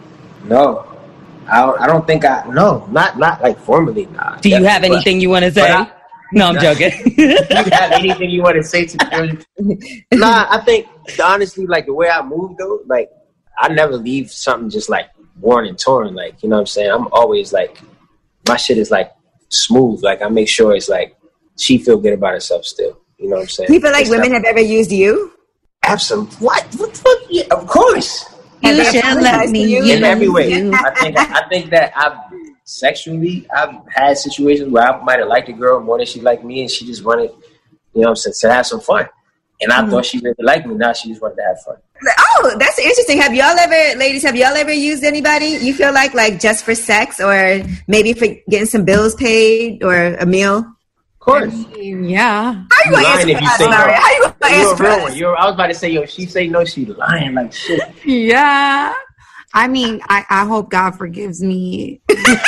no. I don't, I don't think I, no, not not like formally. Nah, Do you have anything you want to say? I, no, I'm joking. Do you have anything you want to say to me? Nah, I think, honestly, like the way I move though, like I never leave something just like worn and torn. Like, you know what I'm saying? I'm always like, my shit is like smooth. Like I make sure it's like, she feel good about herself still. You know what I'm saying? Do you feel like it's women not, have ever used you? Absolutely. What? What the fuck? Yeah, of course. You should let me in every way. I think I think that I've sexually I've had situations where I might have liked a girl more than she liked me, and she just wanted, you know what I'm saying, to have some fun. And I mm-hmm. thought she really liked me. Now she just wanted to have fun. Oh, that's interesting. Have y'all ever, ladies, have y'all ever used anybody you feel like, like just for sex or maybe for getting some bills paid or a meal? Of course. Yeah. How you gonna answer if for you us, say Larry? no. How you gonna You're answer a for real us? one. You're, I was about to say, yo, she say no, she lying like shit. Yeah. I mean, I, I hope God forgives me.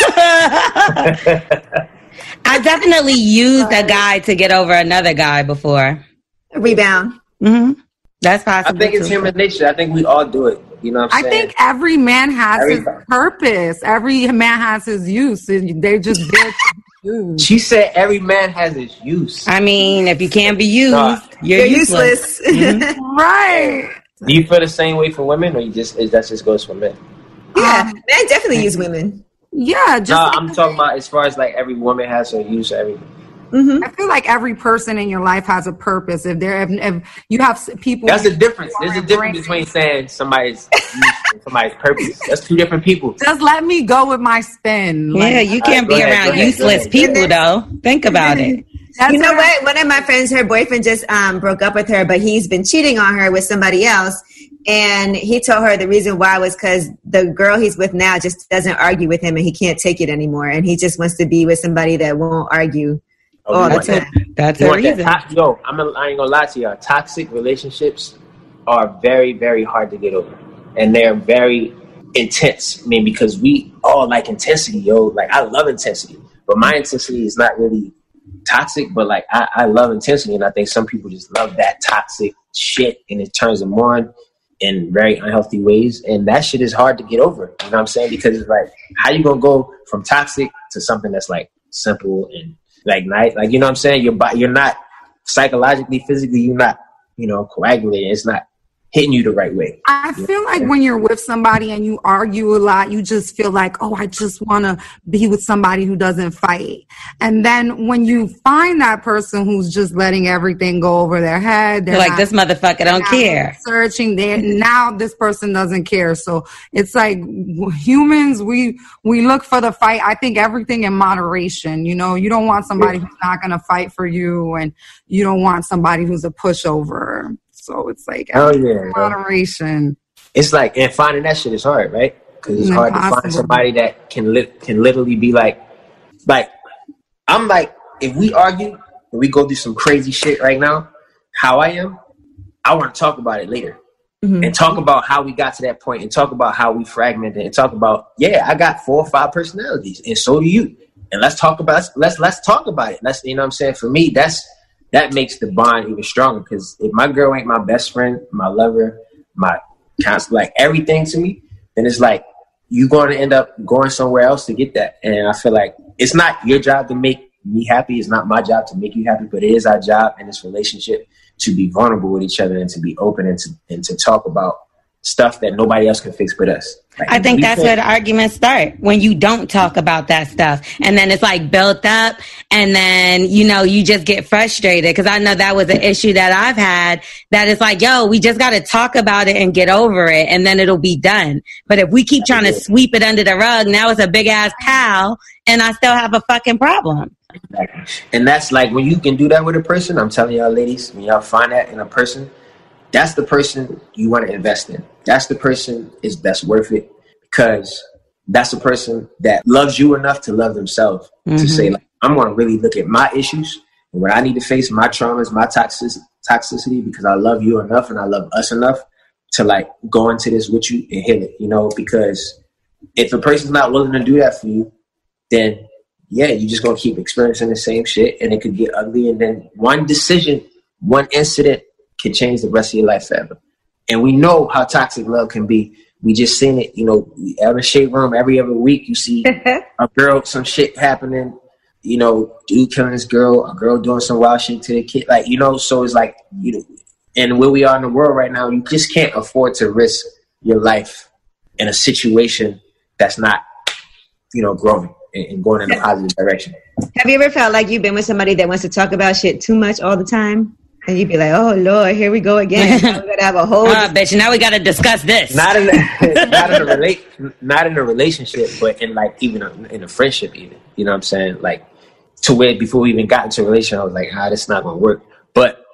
I definitely used a guy to get over another guy before. Rebound. Mm-hmm. That's possible. I think it's too. human nature. I think we all do it. You know what I'm I saying? think every man has his Everybody. purpose. Every man has his use. And they just there to be used. She said every man has his use. I mean, if you can't be used, Nah. you're, You're useless. useless. Right. Do you feel the same way for women, or you just is that just goes for men? Yeah, Um, men definitely use women. Yeah. Just No, like I'm talking about as far as like every woman has her use. Every Mm-hmm. I feel like every person in your life has a purpose. If there, if, if you have s- people, that's the difference. There's a Bring- difference between saying somebody's use and somebody's purpose. That's two different people. just let me go with my spin. Like, Yeah, you All right, can't go be ahead, around go ahead, go useless ahead. people, though. Think about it. that's You know I- what? One of my friends, her boyfriend just um, broke up with her, but he's been cheating on her with somebody else. And he told her the reason why was because the girl he's with now just doesn't argue with him and he can't take it anymore. And he just wants to be with somebody that won't argue Oh, all we the want That's that. time. it. That's You a want that reason. to- Yo, I'm a, I ain't gonna lie to y'all. Toxic relationships are very, very hard to get over, and they're very intense. I mean, because we all like intensity, yo. Like I love intensity, but my intensity is not really toxic. But like I, I love intensity, and I think some people just love that toxic shit, and it turns them on in very unhealthy ways, and that shit is hard to get over. You know what I'm saying? Because it's like, how you gonna go from toxic to something that's like simple and like night, like you know what I'm saying? You're you're not psychologically, physically, you're not, you know, coagulating. It's not hitting you the right way. I feel like when you're with somebody and you argue a lot, you just feel like, oh, I just want to be with somebody who doesn't fight. And then when you find that person who's just letting everything go over their head, they're You're like, not- this motherfucker don't not care. Searching there now, this person doesn't care. So it's like humans, we we look for the fight. I think everything in moderation. You know, you don't want somebody who's not going to fight for you, and you don't want somebody who's a pushover. So it's like Oh everything yeah, in bro. moderation. It's like, and finding that shit is hard, right? Because it's hard to Impossible. find somebody that can li- can literally be like, like I'm like, if we argue and we go through some crazy shit right now, how I am, I want to talk about it later. Mhm. And talk about how we got to that point, and talk about how we fragmented, and talk about, yeah, I got four or five personalities, and so do you. And let's talk about let's let's talk about it. Let's, you know what I'm saying? For me, that's that makes the bond even stronger. Because if my girl ain't my best friend, my lover, my constant, like everything to me, then it's like you're going to end up going somewhere else to get that. And I feel like it's not your job to make me happy. It's not my job to make you happy, but it is our job in this relationship to be vulnerable with each other and to be open and to and to talk about stuff that nobody else can fix but us. Like, I think we that's can't- where the arguments start, when you don't talk about that stuff. And then it's like built up, and then, you know, you just get frustrated. Because I know that was an issue that I've had, that it's like, yo, we just got to talk about it and get over it, and then it'll be done. But if we keep trying to sweep it under the rug, now it's a big ass pile, and I still have a fucking problem. Exactly. And that's like, when you can do that with a person, I'm telling y'all ladies, when y'all find that in a person, that's the person you want to invest in. That's the person is that's worth it, because that's the person that loves you enough to love themselves. Mm-hmm. To say, like, I'm going to really look at my issues and what I need to face, my traumas, my toxic toxicity, because I love you enough and I love us enough to like go into this with you and heal it, you know, because if a person's not willing to do that for you, then yeah, you're just going to keep experiencing the same shit, and it could get ugly. And then one decision, one incident can change the rest of your life forever. And we know how toxic love can be. We just seen it, you know, every shade room, every other week you see a girl, some shit happening, you know, dude killing this girl, a girl doing some wild shit to the kid. Like, you know, so it's like, you know, and where we are in the world right now, you just can't afford to risk your life in a situation that's not, you know, growing and going in a positive direction. Have you ever felt like you've been with somebody that wants to talk about shit too much all the time? And you'd be like, oh, Lord, here we go again. Now we're going to have a whole... Ah, bitch, now we got to discuss this. Not in a, not in a relate, not in a relationship, but in like even a, in a friendship, even. You know what I'm saying? Like, to where before we even got into a relationship, I was like, ah, this is not gonna work. But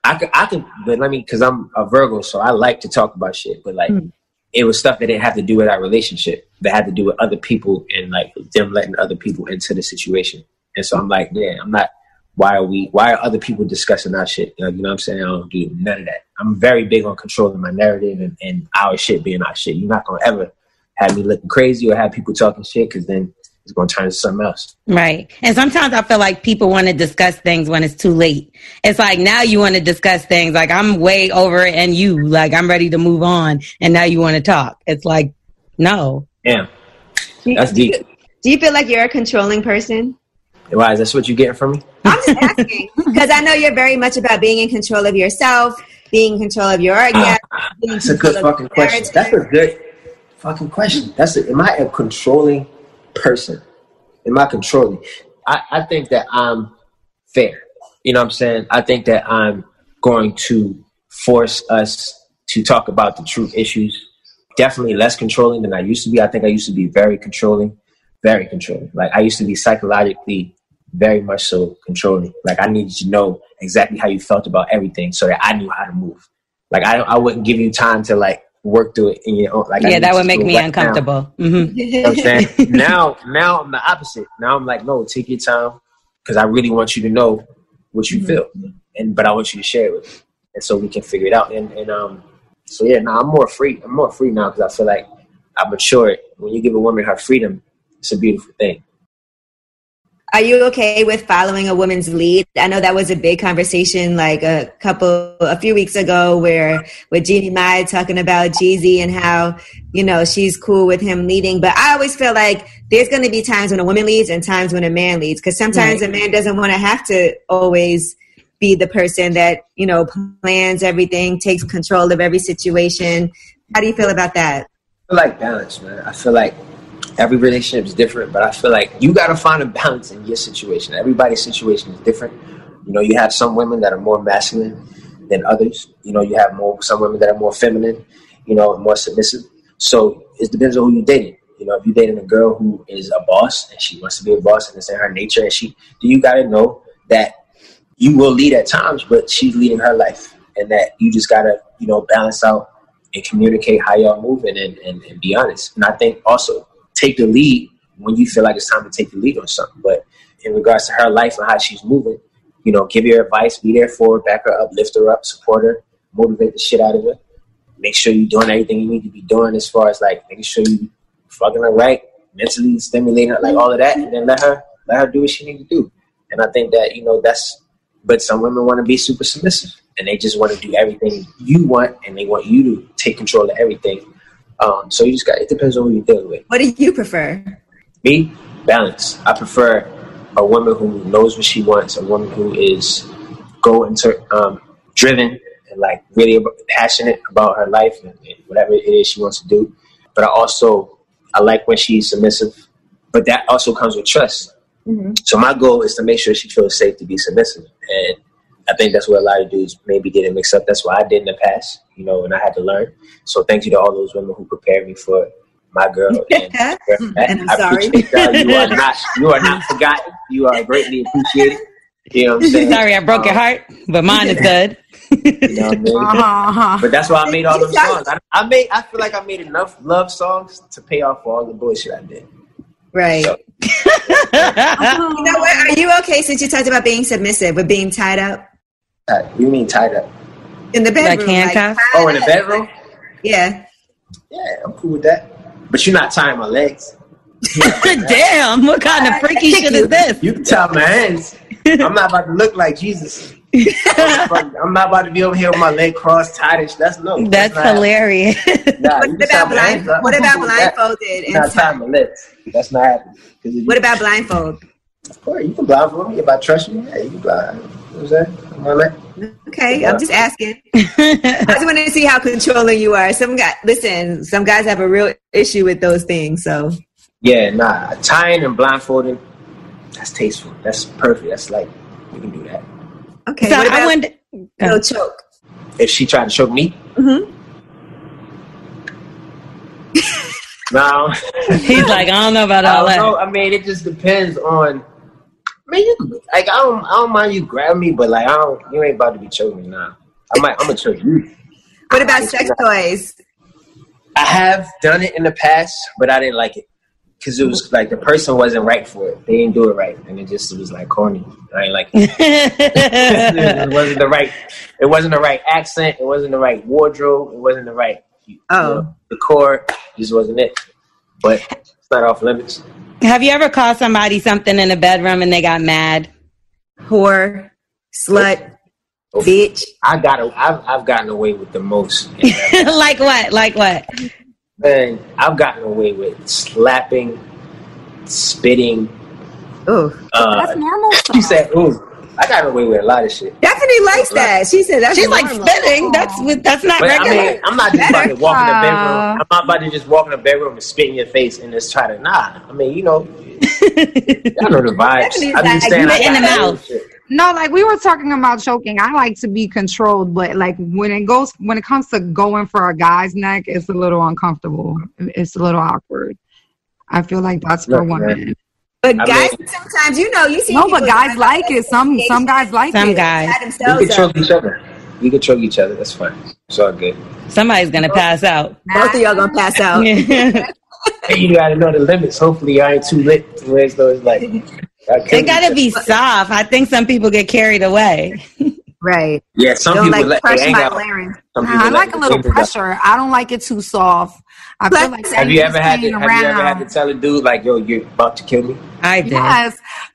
I could, I could, but let me, because I'm a Virgo, so I like to talk about shit. But like, mm. it was stuff that didn't have to do with our relationship. That had to do with other people and like them letting other people into the situation. And so I'm like, yeah, I'm not. Why are we? Why are other people discussing our shit? You know, you know what I'm saying? I don't do none of that. I'm very big on controlling my narrative and, and our shit being our shit. You're not gonna ever have me looking crazy or have people talking shit, because then it's going to turn into something else. Right. And sometimes I feel like people want to discuss things when it's too late. It's like now you want to discuss things like I'm way over it and you, like I'm ready to move on. And now you want to talk. It's like, no. Yeah. That's do you, deep. Do you feel like you're a controlling person? Why? Is that what you're getting from me? I'm just asking. Because I know you're very much about being in control of yourself, being in control of your orgasm. Uh, that's a good fucking question. That's a good fucking question. That's a, am I a controlling person? Am I controlling? I, I think that I'm fair. You know what I'm saying? I think that I'm going to force us to talk about the true issues. Definitely less controlling than I used to be. I think I used to be very controlling, very controlling. Like I used to be psychologically very much so controlling. Like I needed to know exactly how you felt about everything so that I knew how to move. Like I I wouldn't give you time to like work through it in your own. Like yeah, that would make me right uncomfortable. Mm-hmm. You know what I'm saying? now, now I'm the opposite. Now I'm like, no, take your time because I really want you to know what you mm-hmm. feel, and but I want you to share it with me, and so we can figure it out. And and um, so yeah, now I'm more free. I'm more free now because I feel like I matured. When you give a woman her freedom, it's a beautiful thing. Are you okay with following a woman's lead? I know that was a big conversation like a couple, a few weeks ago where with Jeannie Mai talking about Jeezy and how, you know, she's cool with him leading. But I always feel like there's going to be times when a woman leads and times when a man leads. Because sometimes right. a man doesn't want to have to always be the person that, you know, plans everything, takes control of every situation. How do you feel about that? I feel like balance, man. I feel like every relationship is different, but I feel like you got to find a balance in your situation. Everybody's situation is different. You know, you have some women that are more masculine than others. You know, you have more some women that are more feminine, you know, more submissive. So it depends on who you're dating. You know, if you're dating a girl who is a boss and she wants to be a boss and it's in her nature, and she, you got to know that you will lead at times, but she's leading her life, and that you just got to, you know, balance out and communicate how y'all moving and, and, and be honest. And I think also, take the lead when you feel like it's time to take the lead on something. But in regards to her life and how she's moving, you know, give her advice, be there for her, back her up, lift her up, support her, motivate the shit out of her. Make sure you're doing everything you need to be doing as far as like making sure you fucking her right, mentally stimulating her, like all of that, and then let her let her do what she needs to do. And I think that, you know, that's, but some women want to be super submissive and they just want to do everything you want and they want you to take control of everything. Um, so you just got, it depends on who you're dealing with. What do you prefer? Me? Balance. I prefer a woman who knows what she wants, a woman who is go into, um, driven and like really passionate about her life and, and whatever it is she wants to do. But I also, I like when she's submissive, but that also comes with trust. Mm-hmm. So my goal is to make sure she feels safe to be submissive. And I think that's what a lot of dudes maybe get it mixed up. That's why I did in the past, you know, and I had to learn. So thank you to all those women who prepared me for my girl. And, and I'm I sorry. Y'all. You are not, you are not forgotten. You are greatly appreciated. You know what I'm saying? Sorry, I broke um, your heart, but mine is good. You know what I mean? Uh-huh. But that's why I made all those songs. I, I made. I feel like I made enough love songs to pay off for all the bullshit I did. Right. So. You know what? Are you okay since you talked about being submissive with being tied up? Uh, you mean tied up? In the bedroom. Like handcuffs? Like oh, in the bedroom? Yeah. Yeah, I'm cool with that. But you're not tying my legs. Damn, what kind of freaky shit is this? You can tie my hands. I'm not about to look like Jesus. I'm not about to be over here with my leg crossed, tightish. That's no. That's, that's hilarious. Nah, what, about blind, what about blindfolded? And not tying my legs. That's not happening. What about blindfold? Of course, you can blindfold me if I trust you. Yeah, you can blind. What was that? Okay, I'm just asking. I just want to see how controlling you are. Some guys, listen, some guys have a real issue with those things. So yeah, nah, tying and blindfolding, that's tasteful. That's perfect. That's like we can do that. Okay, so what about I wonder, no choke? If she tried to choke me, mm-hmm. no. He's like, I don't know about all I that. know. I mean, it just depends on I mean, you, like I don't, I don't mind you grab me, but like I don't, you ain't about to be choking me now. I might, I'm gonna choke you. What about sex toys? I have done it in the past, but I didn't like it because it was like the person wasn't right for it. They didn't do it right, and it just it was like corny. I ain't like it. It wasn't the right. It wasn't the right accent. It wasn't the right wardrobe. It wasn't the right. Oh, you know, decor just wasn't it. But it's not off limits. Have you ever called somebody something in the bedroom and they got mad? whore, slut, Oh, bitch. I got. A, I've I've gotten away with the most. Like what? Like what? Man, I've gotten away with slapping, spitting. Ooh, Uh, That's normal stuff. She said, "Ooh, I got away with a lot of shit." Stephanie likes that. She said that's She's like normal. spitting. That's with- that's not But I regular. mean, I'm not just about to walk in the Uh, bedroom. I'm not about to just walk in the bedroom and spit in your face and just try to. Nah, I mean, you know, y'all know the vibes. Stephanie's I'm just like, saying, you I spit in got the away mouth. with shit. No, like we were talking about choking. I like to be controlled, but like when it goes, when it comes to going for a guy's neck, it's a little uncomfortable. It's a little awkward. I feel like that's for Look, man. women. But I guys, mean- sometimes you know you see. No, people but guys that like it. Some some guys like Some it. guys. tie We themselves can choke up. each other. We can choke each other. That's fine. It's all good. Somebody's gonna pass out. Both of y'all gonna pass out. And you gotta know the limits. Hopefully, I ain't too lit to where it's those like. It gotta be soft. I think some people get carried away. Right. Yeah, some Don't people like let, crush they ain't my got. larynx. Some Nah, people I let like the a little fingers up. pressure. I don't like it too soft. I feel like Have you ever had to? staying Have you ever had to around. tell a dude like, "Yo, you're about to kill me"? I did. Yes.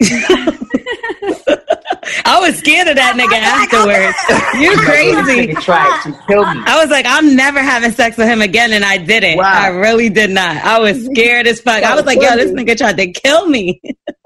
I was scared of that nigga afterwards. You crazy. He tried to kill me. I was like, I'm never having sex with him again, and I didn't. Wow. I really did not. I was scared as fuck. I was like, yo, this nigga tried to kill me.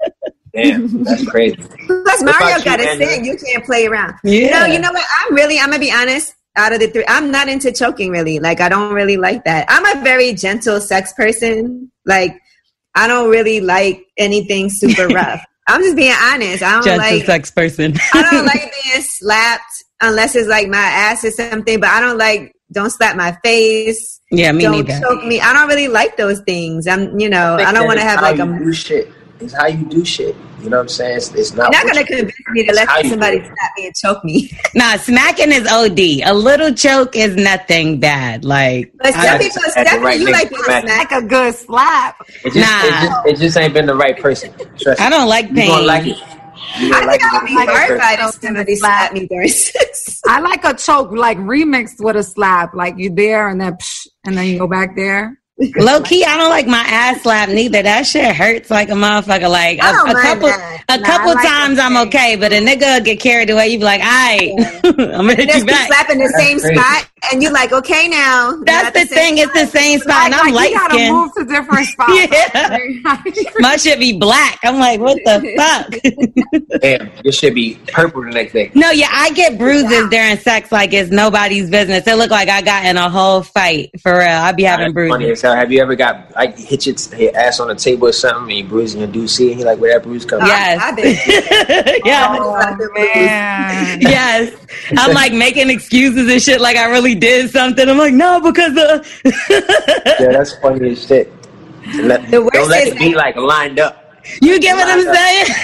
Damn, that's crazy. Plus, What Mario about got you, a Angela? thing. You can't play around. Yeah. No, you know what? I'm really, I'm going to be honest. Out of the three, I'm not into choking really. Like, I don't really like that. I'm a very gentle sex person. Like, I don't really like anything super rough. I'm just being honest. I don't Gentle like, sex person. I don't like being slapped unless it's like my ass or something, but I don't like, don't slap my face. Yeah, me don't neither. choke me. I don't really like those things. I'm, you know, I don't want to have How like you a, do shit. It's how you do shit. You know what I'm saying? It's, it's not. you're not what going to you do. convince me to It's how let you somebody do it. slap me and choke me. Nah, smacking is O D. A little choke is nothing bad. Like, But some I- people, at the Stephanie, right you length like being smack. smacked. Like a good slap. It just, Nah. it just, it just ain't been the right person. Trust I me. don't like You pain. gonna like it. You I gonna like think I would it. be Like a horrified choke if and a somebody slap. slapped me during sex. I like a choke, like remixed with a slap. Like you there and then psh, and then you go back there. Low key, I don't like my ass slap neither. That shit hurts like a motherfucker. Like I a, don't a mind couple, that. a Nah, couple I like times that I'm thing. okay, but a nigga get carried away. You be like, all right, I'm gonna hit Just you be back. slapping the That's same crazy. spot, and you're like, okay, now. You're That's at the thing. It's the same spot, and Like, I'm like light you gotta skinned. move to different spots. Yeah. My shit be black. I'm like, what the fuck? Damn, this should be purple the next day. No, yeah, I get bruises during sex like it's nobody's business. It look like I got in a whole fight for real. I be having That's funny bruises. as hell. Have you ever got like hit your, your ass on the table or something and you bruising your dude see it? He like, where that bruise come from? Yes. I've been. Yeah. Oh, man. Yes. I'm like making excuses and shit like I really did something. I'm like, no, because uh Yeah, that's funny as shit. Let, The worst don't let is it be like lined up. you get what I'm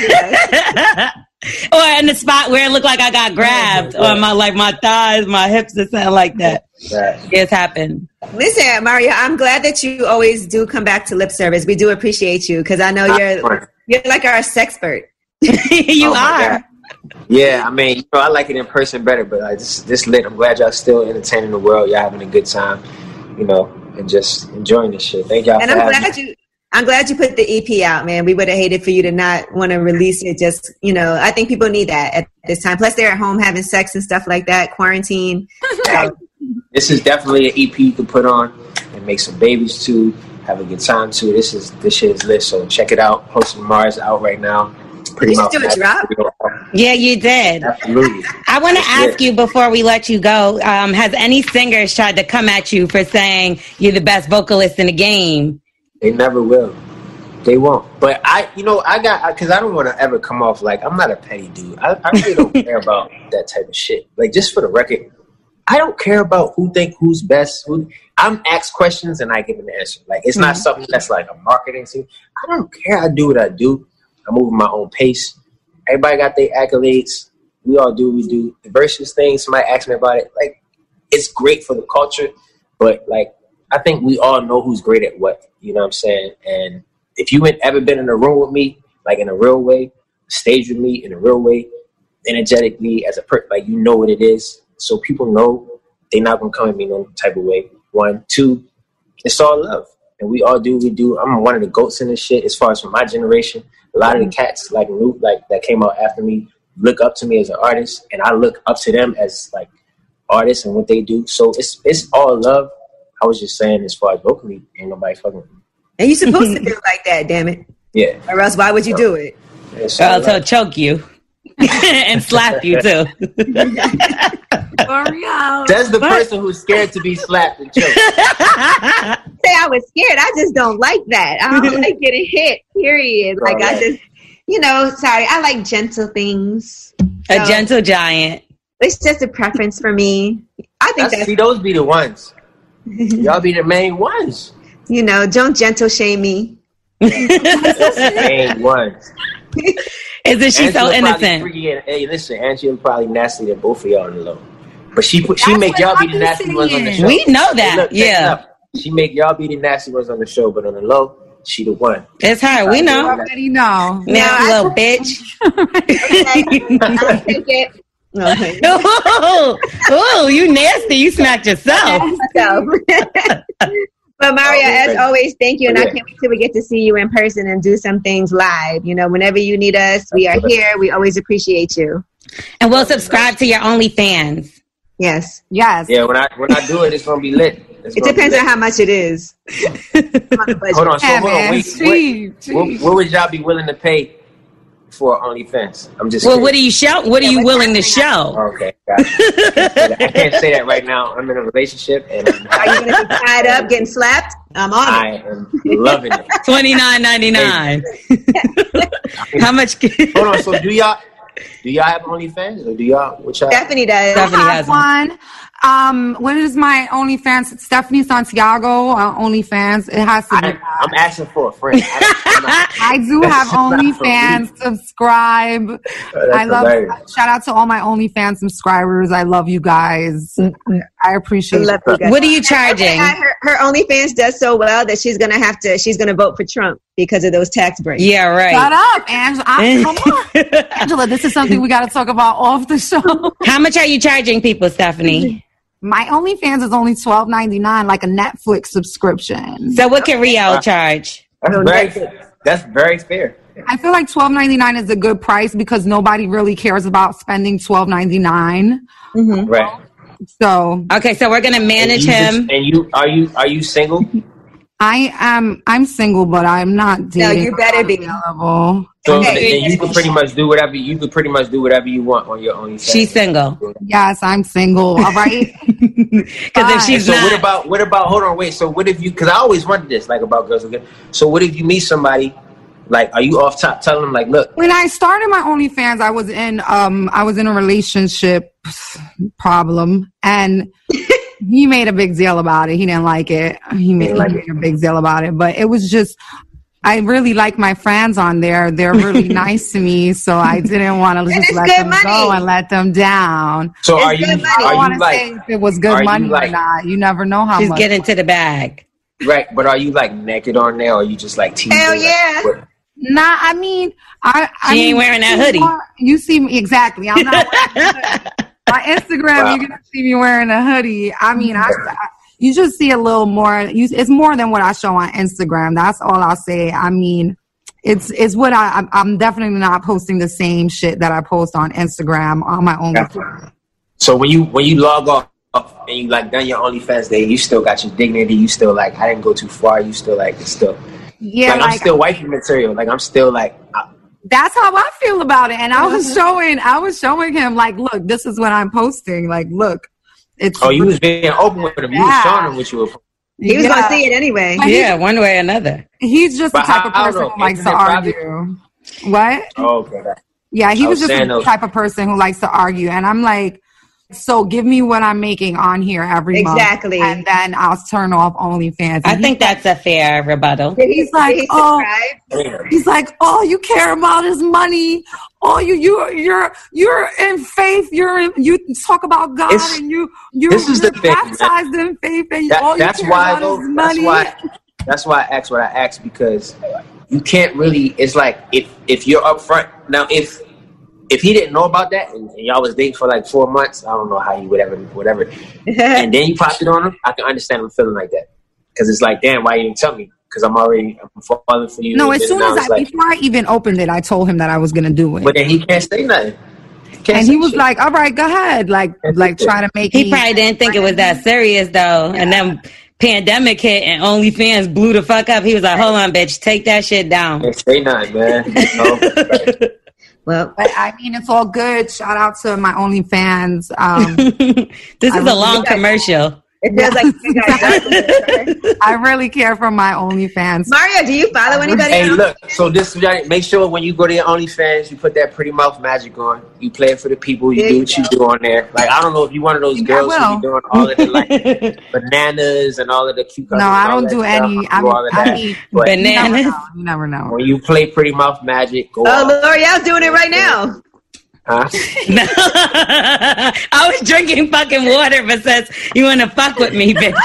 saying? Or in the spot where it looked like I got grabbed, or my like my thighs, my hips, or something like that. Right. It's happened. Listen, Mario, I'm glad that you always do come back to lip service. We do appreciate you because I know you're you're like our sexpert. You Oh my are. God. Yeah, I mean, you know, I like it in person better, but I just this lit. I'm glad y'all still entertaining the world. Y'all having a good time, you know, and just enjoying this shit. Thank y'all And for I'm having glad me. you. I'm glad you put the E P out, man. We would have hated for you to not want to release it. Just, you know, I think people need that at this time. Plus, they're at home having sex and stuff like that, quarantine. This is definitely an E P you can put on and make some babies too. Have a good time too. This is this shit is lit. So check it out. Hosting Mars out right now. Pretty You should much do a drop. Yeah, you did. Absolutely. I want to That's ask it. you before we let you go, um, has any singers tried to come at you for saying you're the best vocalist in the game? They never will. They won't. But I, you know, I got because I don't want to ever come off like I'm not a petty dude. I, I really don't care about that type of shit. Like just for the record, I don't care about who think who's best. Who I'm asked questions and I give an answer. Like it's not something that's like a marketing thing. I don't care. I do what I do. I move at my own pace, Everybody got their accolades. We all do what we do. The versus thing, somebody asked me about it. Like, it's great for the culture, but like, I think we all know who's great at what. You know what I'm saying? And if you ain't ever been in a room with me, like in a real way, stage with me in a real way, energetically as a person, like you know what it is. So people know they're not gonna come at me no type of way. One, two, it's all love, and we all do what we do. I'm one of the goats in this shit as far as from my generation. A lot of the cats like new, like that came out after me look up to me as an artist, and I look up to them as like artists and what they do. So it's it's all love. I was just saying, as far as vocally, ain't nobody fucking with me. And you're supposed to feel like that, damn it. Yeah. Or else why would you do it? I'll to choke you and slap you too. That's the person who's scared to be slapped and choked. Say I was scared. I just don't like that. I don't like getting hit, period. Like I just, you know, sorry, I like gentle things. A so, gentle giant. It's just a preference for me. I think that's, see, those be the ones. Y'all be the main ones. You know, don't gentle shame me. Main ones. Isn't she so innocent? And, hey, listen, Angela probably nastier than both of y'all on the low. But she put, she make y'all be the nasty ones on the show. We know that, hey, look, yeah. She make y'all be the nasty ones on the show, but on the low, she the one. It's her. We know. You already know. Now, no, little bitch. Okay. I'll take it. Okay. Oh, you nasty. You smacked yourself. But Mario, as always, thank you. And I can't wait till we get to see you in person and do some things live. You know, whenever you need us, we are here. We always appreciate you. And we'll subscribe to your OnlyFans. Yes. Yes. Yeah, when I when I do it, it's going to be lit. It's it depends on how much it is. Hold on. So yeah, hold on. Wait, gee, what, gee. what, what would y'all be willing to pay for OnlyFans? I'm just well, kidding. what do you show? What are you willing to show? Okay, got it. I can't say that right now. I'm in a relationship, and I'm, are you going to be tied up, getting slapped? I'm on I it. am loving it. twenty-nine ninety-nine. How much? Hold on. So do y'all do y'all have OnlyFans, or do y'all? What y'all? Stephanie does. Stephanie I has have one. Um, what is my OnlyFans? It's Stephanie Santiago uh, OnlyFans. It has to be. I, I'm asking for a friend. I, I do have OnlyFans. Subscribe. Oh, I love. hilarious. Shout out to all my OnlyFans subscribers. I love you guys. Mm-hmm. I appreciate I love it. you guys. What are you charging? Her, her OnlyFans does so well that she's gonna have to. She's gonna vote for Trump because of those tax breaks. Yeah, right. Shut up, Angela. I, come on. Angela, this is something we got to talk about off the show. How much are you charging people, Stephanie? My OnlyFans is only twelve ninety-nine, like a Netflix subscription. So what can Rio charge? That's very, that's very fair. I feel like twelve ninety-nine is a good price because nobody really cares about spending twelve ninety-nine. Mm-hmm. Right. So okay, so we're gonna manage and him. Just, and you are you are you single? I am. I'm single, but I'm not dating. No, you better be. Available. So Okay. then you can pretty much do whatever you could pretty much do whatever you want on your own. She's single. Yes, I'm single. All right. Because if she's so not, what about what about? Hold on, wait. So what if you? Because I always wondered this, like about girls. Okay. So what if you meet somebody? Like, are you off top telling them like, look? When I started my OnlyFans, I was in um I was in a relationship problem, and he made a big deal about it. He didn't like it. He made, he made a big deal about it, but it was just. I really like my fans on there. They're really nice to me, so I didn't want to just let them money. go and let them down. So It's are you? good money. I don't Are want you to like? say if it was good are you money like- or not. You never know how she's much. getting to the bag. Right, but are you like naked on there, or are you just like teasing? Hell like, yeah. what- Nah, I mean, I. I She mean, ain't wearing that hoodie. You see me exactly. I'm not wearing a hoodie. My Instagram, Wow. you're gonna see me wearing a hoodie. I mean, I, I you just see a little more. You, it's more than what I show on Instagram. That's all I'll say. I mean, it's it's what I. I'm, I'm definitely not posting the same shit that I post on Instagram on my own. Yeah. So when you when you log off and you like done your OnlyFans day, you still got your dignity. You still like I didn't go too far. You still like it's still. Yeah, like, like, I'm still wifey material. Like I'm still like. I, that's how I feel about it. And I was showing, I was showing him like, look, this is what I'm posting. Like, look, it's. oh, you was being open with him. You was showing him what you were. He was yeah. gonna see it anyway. But Yeah, one way or another. He's just But the type of how- person how who likes to though? Internet argue. What? Oh, okay. Yeah, he I was was just saying the those- type of person who likes to argue. And I'm like, So give me what I'm making on here every Exactly. month, and then I'll turn off OnlyFans. I think that's a fair rebuttal. He's like, oh, he's like, all you care about is money. Oh, you you you're you're in faith. You're in, you talk about God, It's- and you you this is you're the thing, baptized in faith, and That- all you that's care why about though, is money. that's why that's why I asked what I asked, because you can't really, it's like if if you're upfront now, if if he didn't know about that and, and y'all was dating for like four months, I don't know how you would ever whatever, and then you popped it on him, I can understand him feeling like that, because it's like, damn, why you didn't tell me? Because I'm already I'm falling for you. No, and as then soon as now it's I like, before I even opened it, I told him that I was gonna do it, but then he can't say nothing. Can't and say he was shit. like, "All right, go ahead," like like trying to make He me. probably didn't think it was that serious though, and then pandemic hit and OnlyFans blew the fuck up. He was like, "Hold on, bitch, take that shit down." Can't say nothing, man. No. Well, But I mean, it's all good. Shout out to my OnlyFans. Um, This is a long got- commercial. it feels like you guys I really care for my OnlyFans. Mario, do you follow anybody? Hey, else? look. So this, make sure when you go to your OnlyFans, you put that Pretty Mouth Magic on. You play it for the people. You There do you what you go. do on there. Like, I don't know if you one of those Yeah, I girls who will. be doing all of the like bananas and all of the cucumbers. No, I and all don't that do stuff. any. I I do all of mean, I that. mean, But you never Bananas. know. You never know. when you play Pretty Mouth Magic, go Oh, off. L'Oreal's doing it right now. Huh? I was drinking fucking water, but says you want to fuck with me, bitch.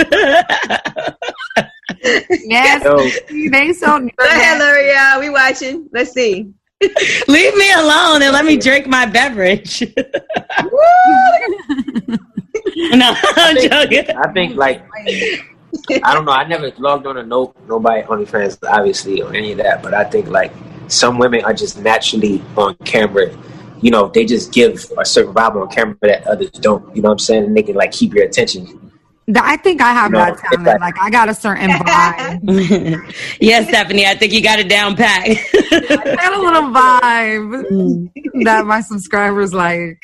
Yes, Yo. they so. Go ahead, L'Oreal. We watching. Let's see. Leave me alone and let me drink my beverage. No, I'm joking. I think like I don't know. I never logged on to no nobody OnlyFans, obviously, or any of that. But I think like some women are just naturally on camera. You know, they just give a certain vibe on camera that others don't. You know what I'm saying? And they can like keep your attention. I think I have No, that it's talent. like- Like I got a certain vibe. Yes, Stephanie, I think you got it down pat. I got a little vibe that my subscribers like.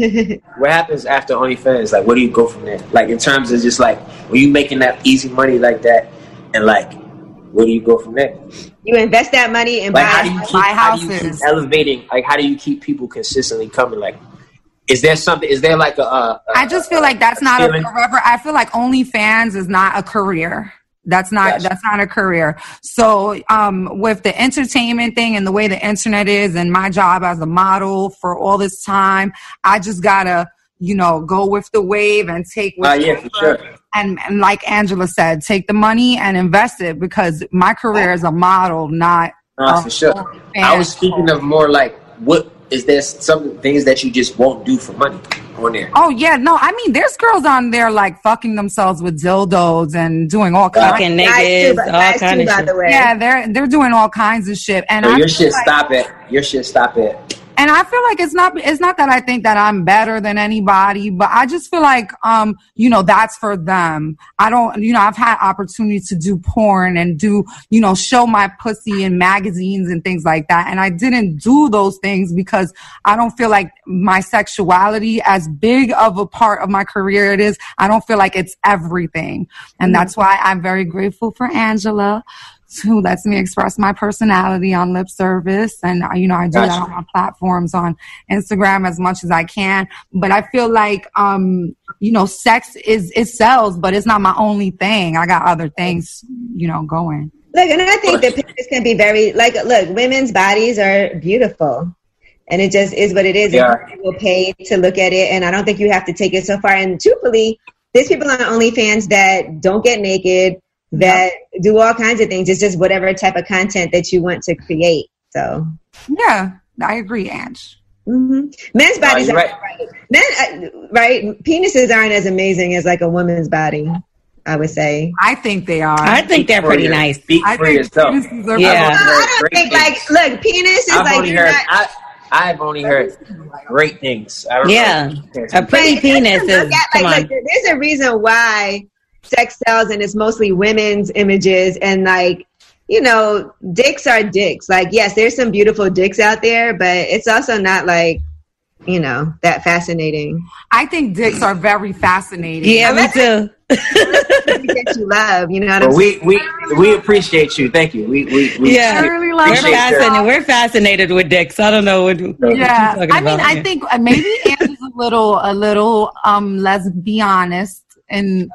What happens after OnlyFans? Like, where do you go from there? Like, in terms of just like, when you making that easy money like that, and like, where do you go from there? You invest that money and Like, buy. how do you keep, buy how do you keep houses. elevating? Like, how do you keep people consistently coming? Like, is there something? Is there like a? a I just feel like that's not a feeling? forever. I feel like OnlyFans is not a career. That's not Gotcha. that's not a career. So um, with the entertainment thing and the way the internet is, and my job as a model for all this time, I just gotta you know go with the wave and take. Uh, yeah, for sure. And, and like Angela said, take the money and invest it, because my career is a model, not. Uh, um, for sure. OnlyFans. I was speaking of more like, what is there some things that you just won't do for money on there? Oh yeah, no, I mean, there's girls on there like fucking themselves with dildos and doing all kinds. Fucking Guys niggas, too, but all guys kind too, of by shit. the way. Yeah, they're they're doing all kinds of shit, and So I your feel shit like, stop at your shit stop at. and I feel like it's not it's not that I think that I'm better than anybody, but I just feel like um you know that's for them. I don't you know I've had opportunity to do porn and do you know show my pussy in magazines and things like that, and I didn't do those things because I don't feel like my sexuality, as big of a part of my career it is, I don't feel like it's everything, and that's why I'm very grateful for Angela, who lets me express my personality on lip service. And, you know, I do that Gotcha. on my platforms on Instagram as much as I can. But I feel like, um, you know, sex is, it sells, but it's not my only thing. I got other things, you know, going. Look, and I think the pictures can be very, like, look, women's bodies are beautiful. And it just is what it is. Yeah. And people pay to look at it. And I don't think you have to take it so far. And truthfully, there's people on OnlyFans that don't get naked, that do all kinds of things. It's just whatever type of content that you want to create. So, Yeah, I agree, Ange. mm-hmm. men's bodies you're are right. right. Men, uh, right? Penises aren't as amazing as like a woman's body, I would say. I think they are. I think they're pretty For your- nice. Speak I for think yourself. penises are Yeah. No, heard I don't great think things. like, look, penis is I've like, only you're heard. not, I, I've only heard great things. I don't Yeah. know. A pretty Right, penis look is, at, come like, on. look, there's a reason why sex sells and it's mostly women's images, and like, you know, dicks are dicks. Like, yes, there's some beautiful dicks out there, but it's also not like, you know, that fascinating. I think dicks are very fascinating. Yeah, me too. That you love, you know what I'm But we we we appreciate you. Thank you. We we, we Yeah. I really like We're Appreciate that. fascinated. We're fascinated with dicks. I don't know what, what Yeah, you're talking I mean, about. I think uh, maybe Angela's a little, a little, um, let's be honest. And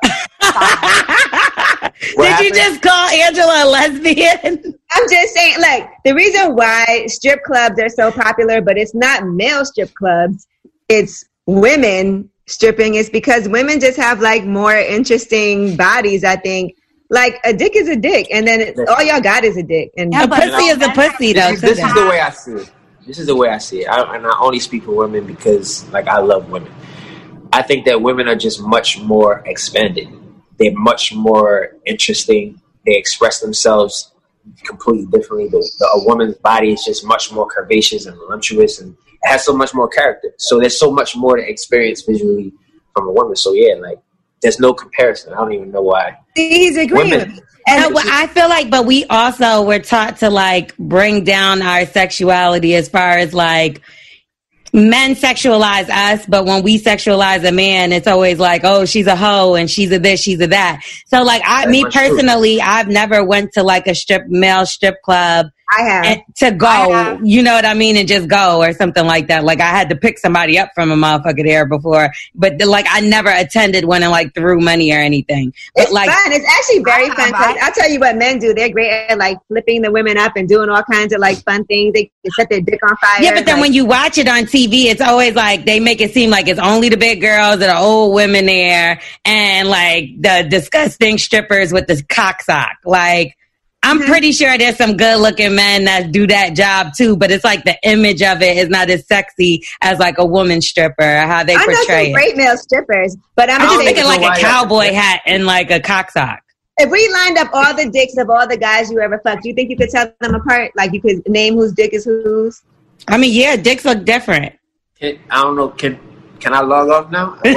did you just call Angela a lesbian? I'm just saying, like, the reason why strip clubs are so popular, but it's not male strip clubs, it's women stripping, is because women just have, like, more interesting bodies, I think. Like, a dick is a dick, and then it, all y'all got is a dick. And yeah, a pussy is a pussy, though. This, this is the way I see it. This is the way I see it. I, and I only speak for women because, like, I love women. I think that women are just much more expanded. They're much more interesting. They express themselves completely differently. The, the, a woman's body is just much more curvaceous and voluptuous, and it has so much more character. So there's so much more to experience visually from a woman. So yeah, like there's no comparison. I don't even know why. He's agreeing women, with me. And I feel like, but we also were taught to like bring down our sexuality as far as like, men sexualize us, but when we sexualize a man, it's always like, oh, she's a hoe and she's a this, she's a that. So like, I, That's me personally, true. I've never went to like a strip, male strip club. I have. And, to go, you know what I mean? And just go or something like that. Like I had to pick somebody up from a motherfucker there before, but the, like I never attended one and like threw money or anything. But it's like, fun. It's actually very fun. Cause I'll tell you what men do. They're great at like flipping the women up and doing all kinds of like fun things. They can set their dick on fire. Yeah, but then like, when you watch it on T V, it's always like they make it seem like it's only the big girls and the old women there and like the disgusting strippers with the cock sock. Like, I'm mm-hmm. pretty sure there's some good looking men that do that job too, but it's like the image of it is not as sexy as like a woman stripper, how they I portray know some it. Great male strippers, but I'm, I'm just saying, thinking like a cowboy hat and like a cock sock. If we lined up all the dicks of all the guys you ever fucked, do you think you could tell them apart? Like you could name whose dick is whose? I mean, yeah, dicks look different. Can, I don't know. Can Can I log off now? Because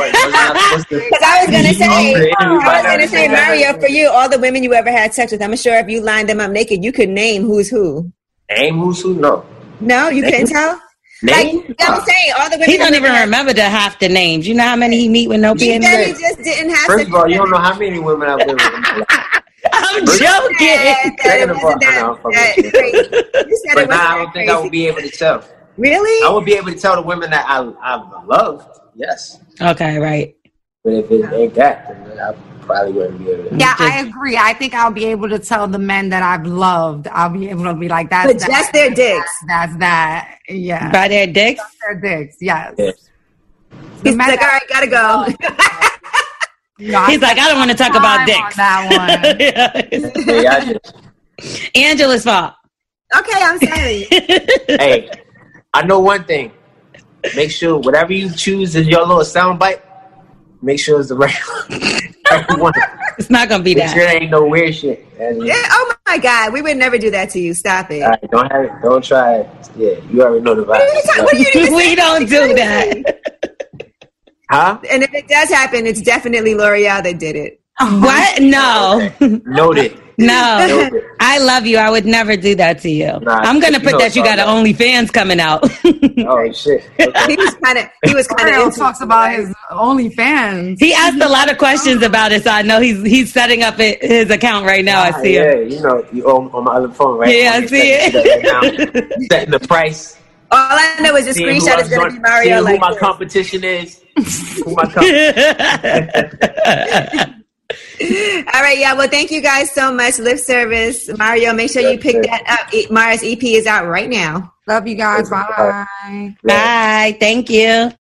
I was gonna say, I was gonna say, Mario, for you, all the women you ever had sex with, I'm sure if you lined them up naked, you could name who's who. Name who's who? No. No, you name? couldn't tell. Name? Like I'm saying, all the women. He don't even had, remember the half the names. You know how many he meet with no P N G? He just didn't have. First of all, you don't know how many women I've been with. I'm joking. Second of all, but now I don't think I would be able to tell. Really? I would be able to tell the women that I I loved. Yes. Okay, right. But if it ain't that, then I probably wouldn't be able to. Yeah, I agree. I think I'll be able to tell the men that I've loved. I'll be able to be like, that's but that. just their dicks. That's that. Yeah. By their dicks? Just their dicks, yes. yes. He's like, all right, gotta go. No, He's like, I don't want to talk about dicks. That one. yeah, just... Angela's fault. Okay, I'm sorry. Hey, I know one thing. Make sure whatever you choose is your little soundbite. Make sure it's the right, right one. It's not gonna be Make that. Sure, there ain't no weird shit. Yeah. Oh my God, we would never do that to you. Stop it. All right, don't have it. Don't try it. Yeah, you already know the vibe. What are you talking, what are you we don't do that. Huh? And if it does happen, it's definitely L'Oreal that did it. What? No. Okay. Noted. No. Noted. I love you. I would never do that to you. Nah, I'm gonna put that you got an OnlyFans coming out. Oh shit. Okay. He was kind of. He was kind of. talks about his OnlyFans. He asked a lot of questions about it, so I know he's he's setting up his account right now. I see yeah, him. Yeah, you know, you on, on my other phone, right? Yeah, I see it. Right now, setting the price. All I know is the screenshot is going to be Mario. Like who my this. competition is. Who my competition. All right, yeah. Well, thank you guys so much. Lip service, Mario. Make sure you pick that up. E- Mara's E P is out right now. Love you guys. Bye. Bye. Thank you.